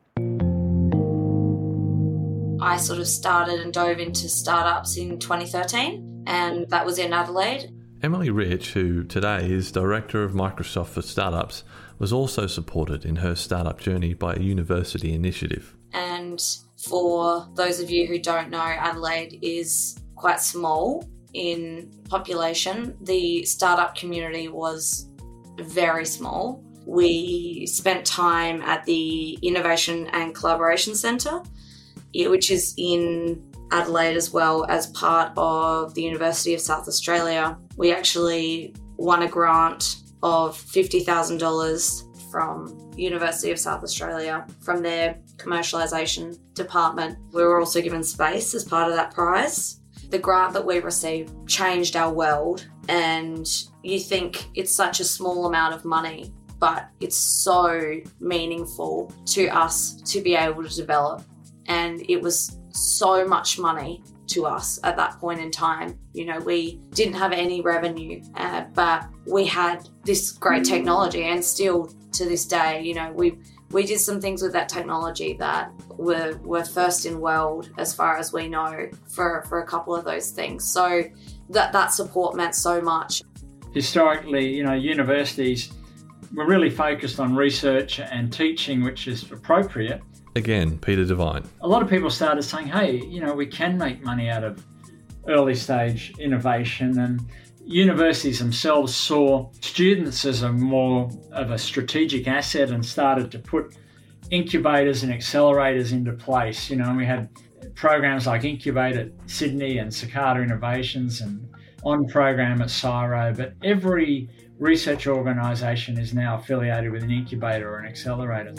I sort of started and dove into startups in 2013, and that was in Adelaide. Emily Rich, who today is Director of Microsoft for Startups, was also supported in her startup journey by a university initiative. And for those of you who don't know, Adelaide is quite small in population. The startup community was very small. We spent time at the Innovation and Collaboration Centre, which is in Adelaide as well, as part of the University of South Australia. We actually won a grant of $50,000 from University of South Australia from their commercialisation department. We were also given space as part of that prize. The grant that we received changed our world, and you think it's such a small amount of money, but it's so meaningful to us to be able to develop. And it was so much money to us at that point in time. We didn't have any revenue, but we had this great technology, and still to this day, we did some things with that technology that were first in world as far as we know for a couple of those things. So that support meant so much. Historically, universities were really focused on research and teaching, which is appropriate. Again, Peter Devine. A lot of people started saying, hey, we can make money out of early stage innovation, and universities themselves saw students as a more of a strategic asset and started to put incubators and accelerators into place. We had programs like Incubate at Sydney and Cicada Innovations and On Program at CSIRO, but every research organisation is now affiliated with an incubator or an accelerator.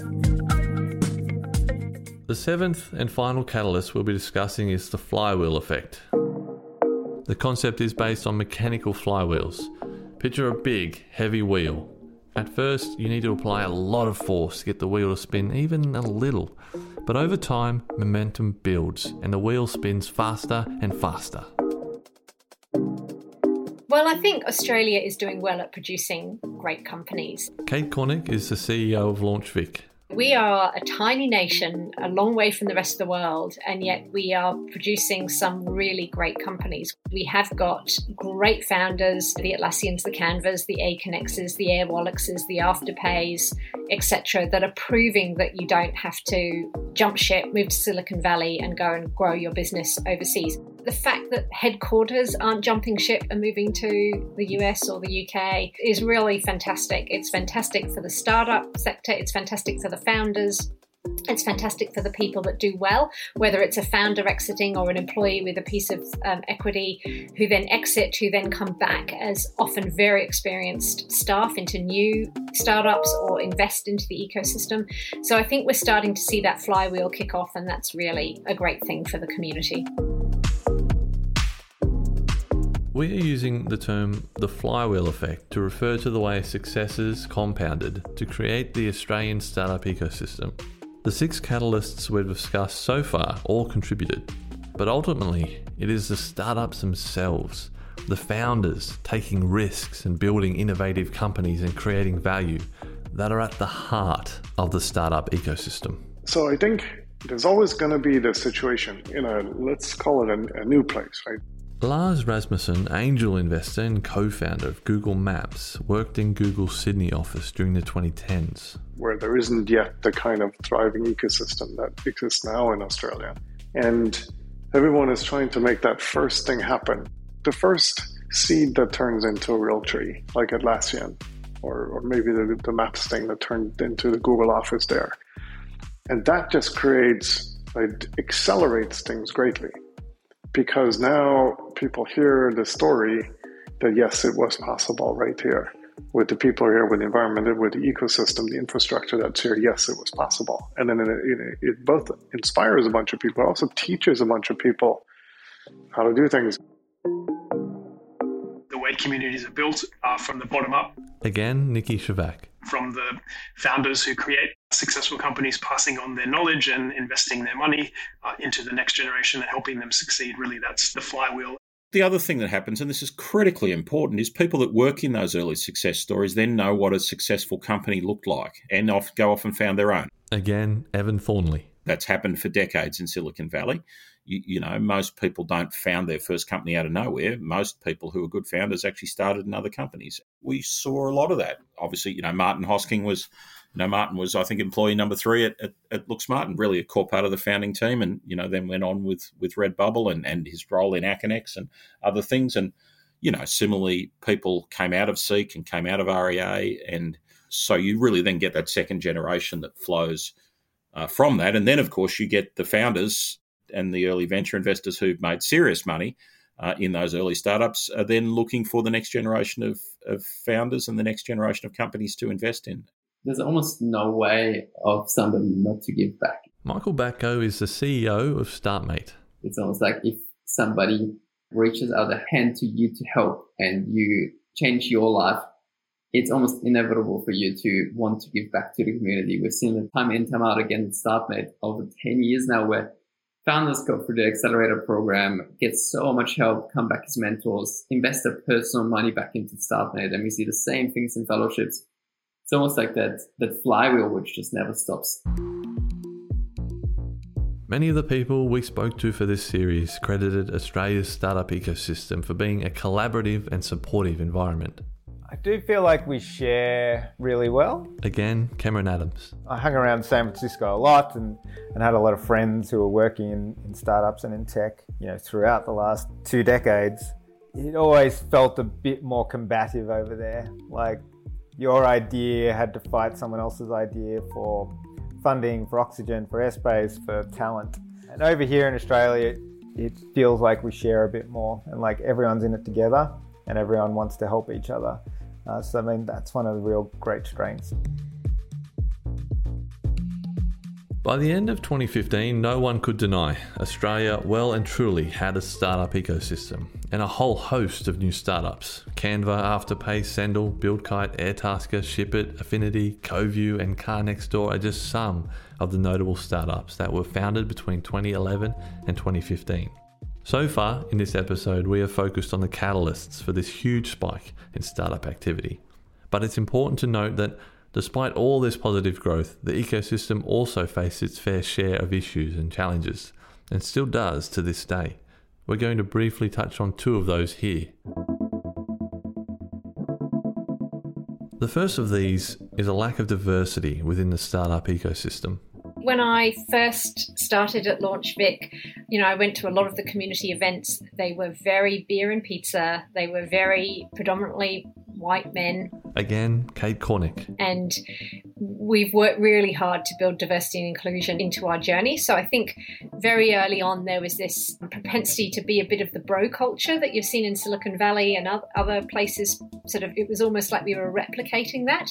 The seventh and final catalyst we'll be discussing is the flywheel effect. The concept is based on mechanical flywheels. Picture a big, heavy wheel. At first, you need to apply a lot of force to get the wheel to spin even a little. But over time, momentum builds and the wheel spins faster and faster. Well, I think Australia is doing well at producing great companies. Kate Cornick is the CEO of LaunchVic. We are a tiny nation, a long way from the rest of the world, and yet we are producing some really great companies. We have got great founders, the Atlassians, the Canvas, the Aconnexes, the Airwallexes, the Afterpays, etc., that are proving that you don't have to jump ship, move to Silicon Valley and go and grow your business overseas. The fact that headquarters aren't jumping ship and moving to the US or the UK is really fantastic. It's fantastic for the startup sector. It's fantastic for the founders. It's fantastic for the people that do well, whether it's a founder exiting or an employee with a piece of equity who then exit, who then come back as often very experienced staff into new startups or invest into the ecosystem. So I think we're starting to see that flywheel kick off, and that's really a great thing for the community. We are using the term the flywheel effect to refer to the way successes compounded to create the Australian startup ecosystem. The 6 catalysts we've discussed so far all contributed, but ultimately it is the startups themselves, the founders taking risks and building innovative companies and creating value. that are at the heart of the startup ecosystem. So I think there's always going to be the situation in let's call it a new place, right? Lars Rasmussen, angel investor and co-founder of Google Maps, worked in Google's Sydney office during the 2010s. Where there isn't yet the kind of thriving ecosystem that exists now in Australia. And everyone is trying to make that first thing happen. The first seed that turns into a real tree, like Atlassian, or maybe the Maps thing that turned into the Google office there. And that just accelerates things greatly. Because now people hear the story that yes, it was possible right here. With the people here, with the environment, with the ecosystem, the infrastructure that's here, yes, it was possible. And then it both inspires a bunch of people, but also teaches a bunch of people how to do things. The way communities are built are from the bottom up. Again, Nikki Shavak. From the founders who create successful companies passing on their knowledge and investing their money into the next generation and helping them succeed. Really, that's the flywheel. The other thing that happens, and this is critically important, is people that work in those early success stories then know what a successful company looked like and go off and found their own. Again, Evan Thornley. That's happened for decades in Silicon Valley. You know, most people don't found their first company out of nowhere. Most people who are good founders actually started in other companies. We saw a lot of that. Obviously, Martin Hosking was, Martin was, I think, employee number 3 at LookSmart, really a core part of the founding team, and, then went on with Redbubble and his role in Aconex and other things. And, similarly, people came out of Seek and came out of REA. And so you really then get that second generation that flows from that. And then, of course, you get the founders and the early venture investors who've made serious money in those early startups are then looking for the next generation of founders and the next generation of companies to invest in. There's almost no way of somebody not to give back. Michael Batko is the CEO of StartMate. It's almost like if somebody reaches out a hand to you to help and you change your life, it's almost inevitable for you to want to give back to the community. We've seen it time in, time out again at StartMate over 10 years now, where founders go through the accelerator program, get so much help, come back as mentors, invest their personal money back into StartMate, and we see the same things in fellowships. It's almost like that flywheel which just never stops. Many of the people we spoke to for this series credited Australia's startup ecosystem for being a collaborative and supportive environment. I do feel like we share really well. Again, Cameron Adams. I hung around San Francisco a lot and had a lot of friends who were working in startups and in tech, throughout the last 2 decades. It always felt a bit more combative over there. Like your idea had to fight someone else's idea for funding, for oxygen, for airspace, for talent. And over here in Australia, it feels like we share a bit more and like everyone's in it together and everyone wants to help each other. So that's one of the real great strengths. By the end of 2015, no one could deny Australia well and truly had a startup ecosystem and a whole host of new startups. Canva, Afterpay, Sendle, BuildKite, Airtasker, Shipit, Affinity, CoView and Car Next Door are just some of the notable startups that were founded between 2011 and 2015. So far in this episode, we have focused on the catalysts for this huge spike in startup activity. But it's important to note that despite all this positive growth, the ecosystem also faced its fair share of issues and challenges, and still does to this day. We're going to briefly touch on 2 of those here. The first of these is a lack of diversity within the startup ecosystem. When I first started at LaunchVic, I went to a lot of the community events. They were very beer and pizza. They were very predominantly white men. Again, Kate Cornick. And we've worked really hard to build diversity and inclusion into our journey. So I think very early on there was this propensity to be a bit of the bro culture that you've seen in Silicon Valley and other places. It was almost like we were replicating that.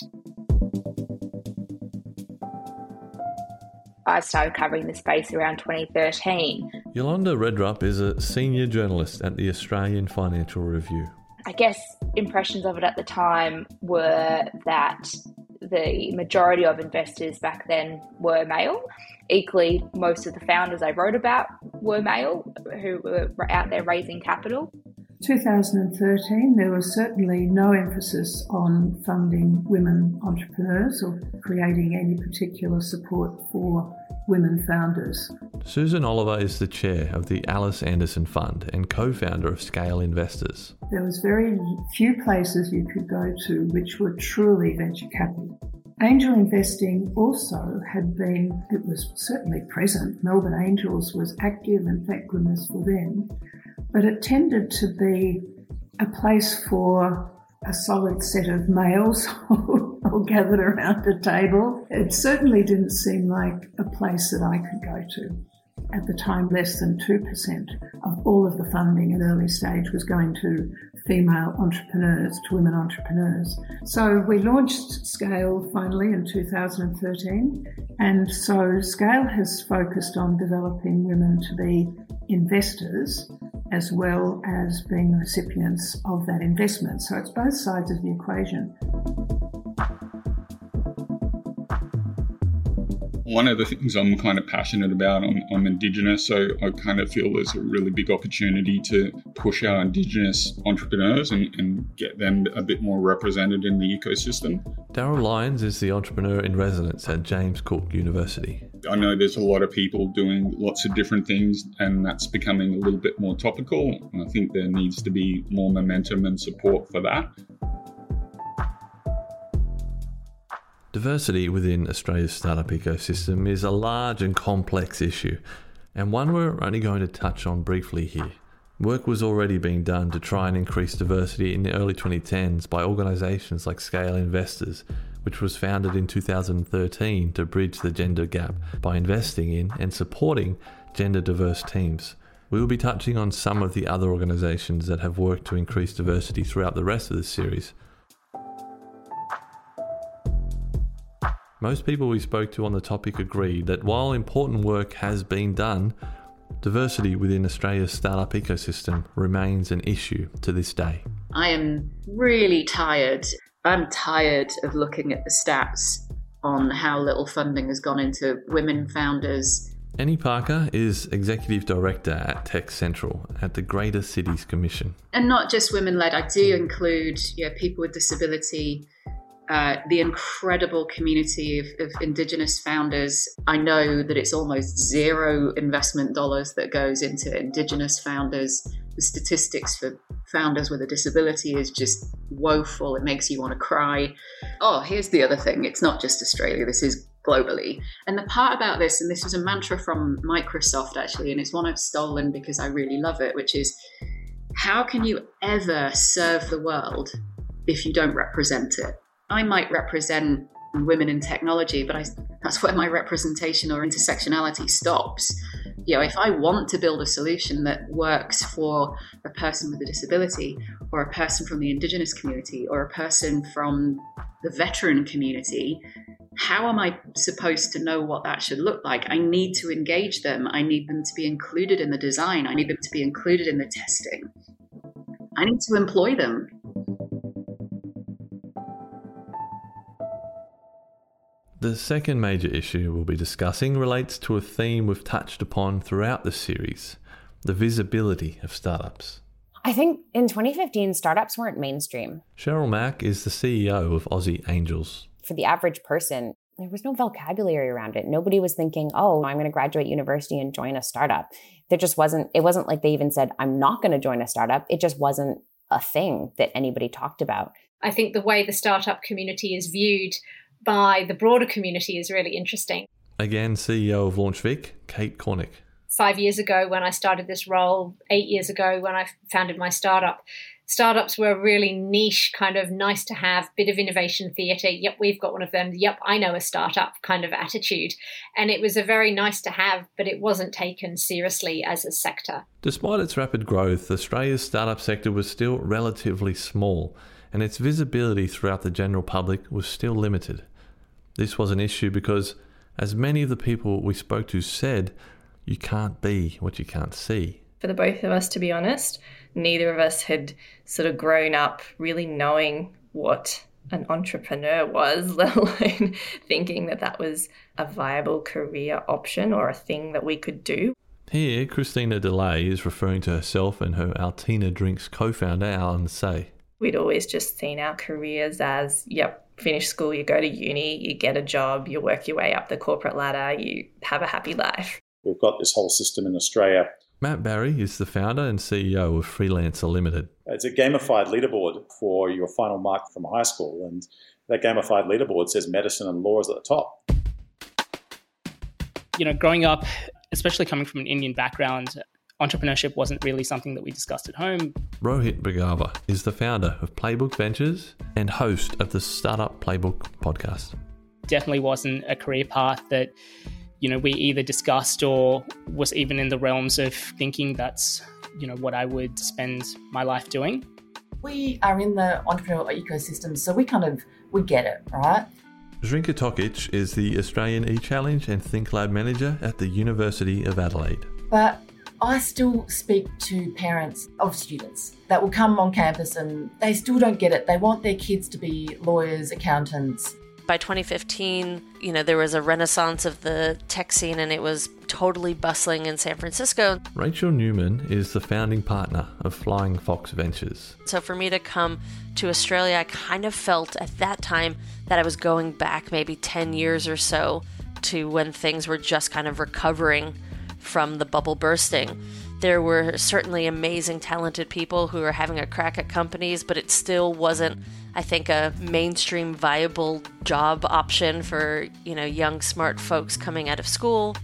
I started covering the space around 2013. Yolanda Redrup is a senior journalist at the Australian Financial Review. I guess impressions of it at the time were that the majority of investors back then were male. Equally, most of the founders I wrote about were male who were out there raising capital. 2013, there was certainly no emphasis on funding women entrepreneurs or creating any particular support for women founders. Susan Oliver is the chair of the Alice Anderson Fund and co-founder of Scale Investors. There was very few places you could go to which were truly venture capital. Angel investing also it was certainly present. Melbourne Angels was active, and thank goodness for them. But it tended to be a place for a solid set of males all gathered around a table. It certainly didn't seem like a place that I could go to. At the time, less than 2% of all of the funding at early stage was going to female entrepreneurs, to women entrepreneurs. So we launched Scale finally in 2013. And so Scale has focused on developing women to be investors as well as being recipients of that investment. So it's both sides of the equation. One of the things I'm kind of passionate about, I'm Indigenous, so I kind of feel there's a really big opportunity to push our Indigenous entrepreneurs and get them a bit more represented in the ecosystem. Daryl Lyons is the entrepreneur in residence at James Cook University. I know there's a lot of people doing lots of different things, and that's becoming a little bit more topical. I think there needs to be more momentum and support for that. Diversity within Australia's startup ecosystem is a large and complex issue, and one we're only going to touch on briefly here. Work was already being done to try and increase diversity in the early 2010s by organisations like Scale Investors, which was founded in 2013 to bridge the gender gap by investing in and supporting gender diverse teams. We will be touching on some of the other organisations that have worked to increase diversity throughout the rest of this series. Most people we spoke to on the topic agreed that while important work has been done, diversity within Australia's startup ecosystem remains an issue to this day. I am really tired. I'm tired of looking at the stats on how little funding has gone into women founders. Annie Parker is Executive Director at Tech Central at the Greater Cities Commission. And not just women-led, I do include people with disability, the incredible community of Indigenous founders. I know that it's almost zero investment dollars that goes into Indigenous founders. The statistics for founders with a disability is just woeful. It makes you want to cry. Oh, here's the other thing. It's not just Australia. This is globally. And the part about this, and this was a mantra from Microsoft actually, and it's one I've stolen because I really love it, which is, how can you ever serve the world if you don't represent it? I might represent women in technology, but that's where my representation or intersectionality stops. If I want to build a solution that works for a person with a disability, or a person from the Indigenous community, or a person from the veteran community, how am I supposed to know what that should look like? I need to engage them. I need them to be included in the design. I need them to be included in the testing. I need to employ them. The second major issue we'll be discussing relates to a theme we've touched upon throughout the series, the visibility of startups. I think in 2015, startups weren't mainstream. Cheryl Mack is the CEO of Aussie Angels. For the average person, there was no vocabulary around it. Nobody was thinking, oh, I'm going to graduate university and join a startup. It wasn't like they even said, I'm not going to join a startup. It just wasn't a thing that anybody talked about. I think the way the startup community is viewed by the broader community is really interesting. Again, CEO of LaunchVic, Kate Cornick. 5 years ago when I started this role, 8 years ago when I founded my startup, startups were a really niche, kind of nice to have, bit of innovation theatre. Yep, we've got one of them. Yep, I know a startup kind of attitude. And it was a very nice to have, but it wasn't taken seriously as a sector. Despite its rapid growth, Australia's startup sector was still relatively small, and its visibility throughout the general public was still limited. This was an issue because, as many of the people we spoke to said, you can't be what you can't see. For the both of us, to be honest, neither of us had sort of grown up really knowing what an entrepreneur was, let alone thinking that that was a viable career option or a thing that we could do. Here, Christina DeLay is referring to herself and her Altina Drinks co-founder, Alan Say. We'd always just seen our careers as, finish school, you go to uni, you get a job, you work your way up the corporate ladder, you have a happy life. We've got this whole system in Australia. Matt Barry is the founder and CEO of Freelancer Limited. It's a gamified leaderboard for your final mark from high school, and that gamified leaderboard says medicine and law is at the top. Growing up, especially coming from an Indian background, entrepreneurship wasn't really something that we discussed at home. Rohit Bhargava is the founder of Playbook Ventures and host of the Startup Playbook podcast. Definitely wasn't a career path that, we either discussed or was even in the realms of thinking that's, what I would spend my life doing. We are in the entrepreneurial ecosystem, so we get it, right? Zrinka Tokic is the Australian eChallenge and ThinkLab manager at the University of Adelaide. But I still speak to parents of students that will come on campus and they still don't get it. They want their kids to be lawyers, accountants. By 2015, there was a renaissance of the tech scene and it was totally bustling in San Francisco. Rachel Newman is the founding partner of Flying Fox Ventures. So for me to come to Australia, I kind of felt at that time that I was going back maybe 10 years or so to when things were just kind of recovering from the bubble bursting. There were certainly amazing, talented people who were having a crack at companies, but it still wasn't, I think, a mainstream viable job option for, young, smart folks coming out of school.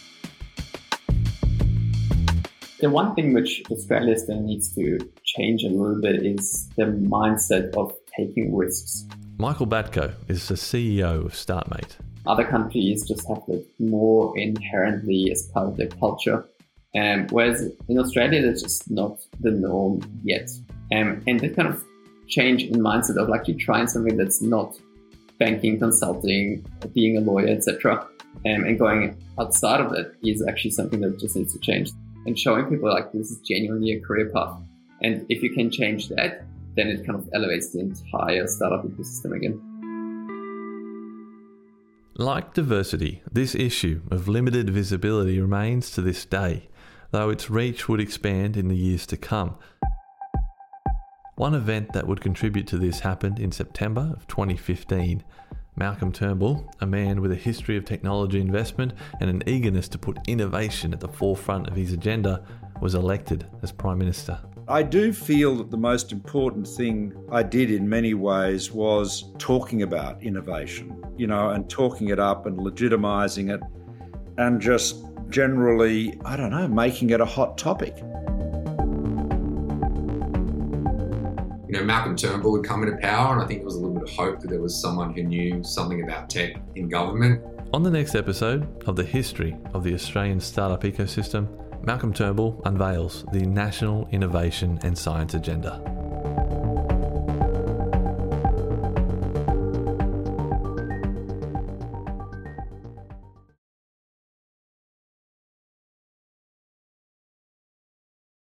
The one thing which Australia still needs to change a little bit is the mindset of taking risks. Michael Batko is the CEO of StartMate. Other countries just have that more inherently as part of their culture. Whereas in Australia, that's just not the norm yet. And that kind of change in mindset of you trying something that's not banking, consulting, being a lawyer, etc. And going outside of that is actually something that just needs to change. And showing people this is genuinely a career path. And if you can change that, then it kind of elevates the entire startup ecosystem again. Like diversity, this issue of limited visibility remains to this day, though its reach would expand in the years to come. One event that would contribute to this happened in September of 2015. Malcolm Turnbull, a man with a history of technology investment and an eagerness to put innovation at the forefront of his agenda, was elected as Prime Minister. I do feel that the most important thing I did in many ways was talking about innovation, and talking it up and legitimising it and just generally, making it a hot topic. Malcolm Turnbull would come into power, and I think there was a little bit of hope that there was someone who knew something about tech in government. On the next episode of the history of the Australian startup ecosystem, Malcolm Turnbull unveils the National Innovation and Science Agenda.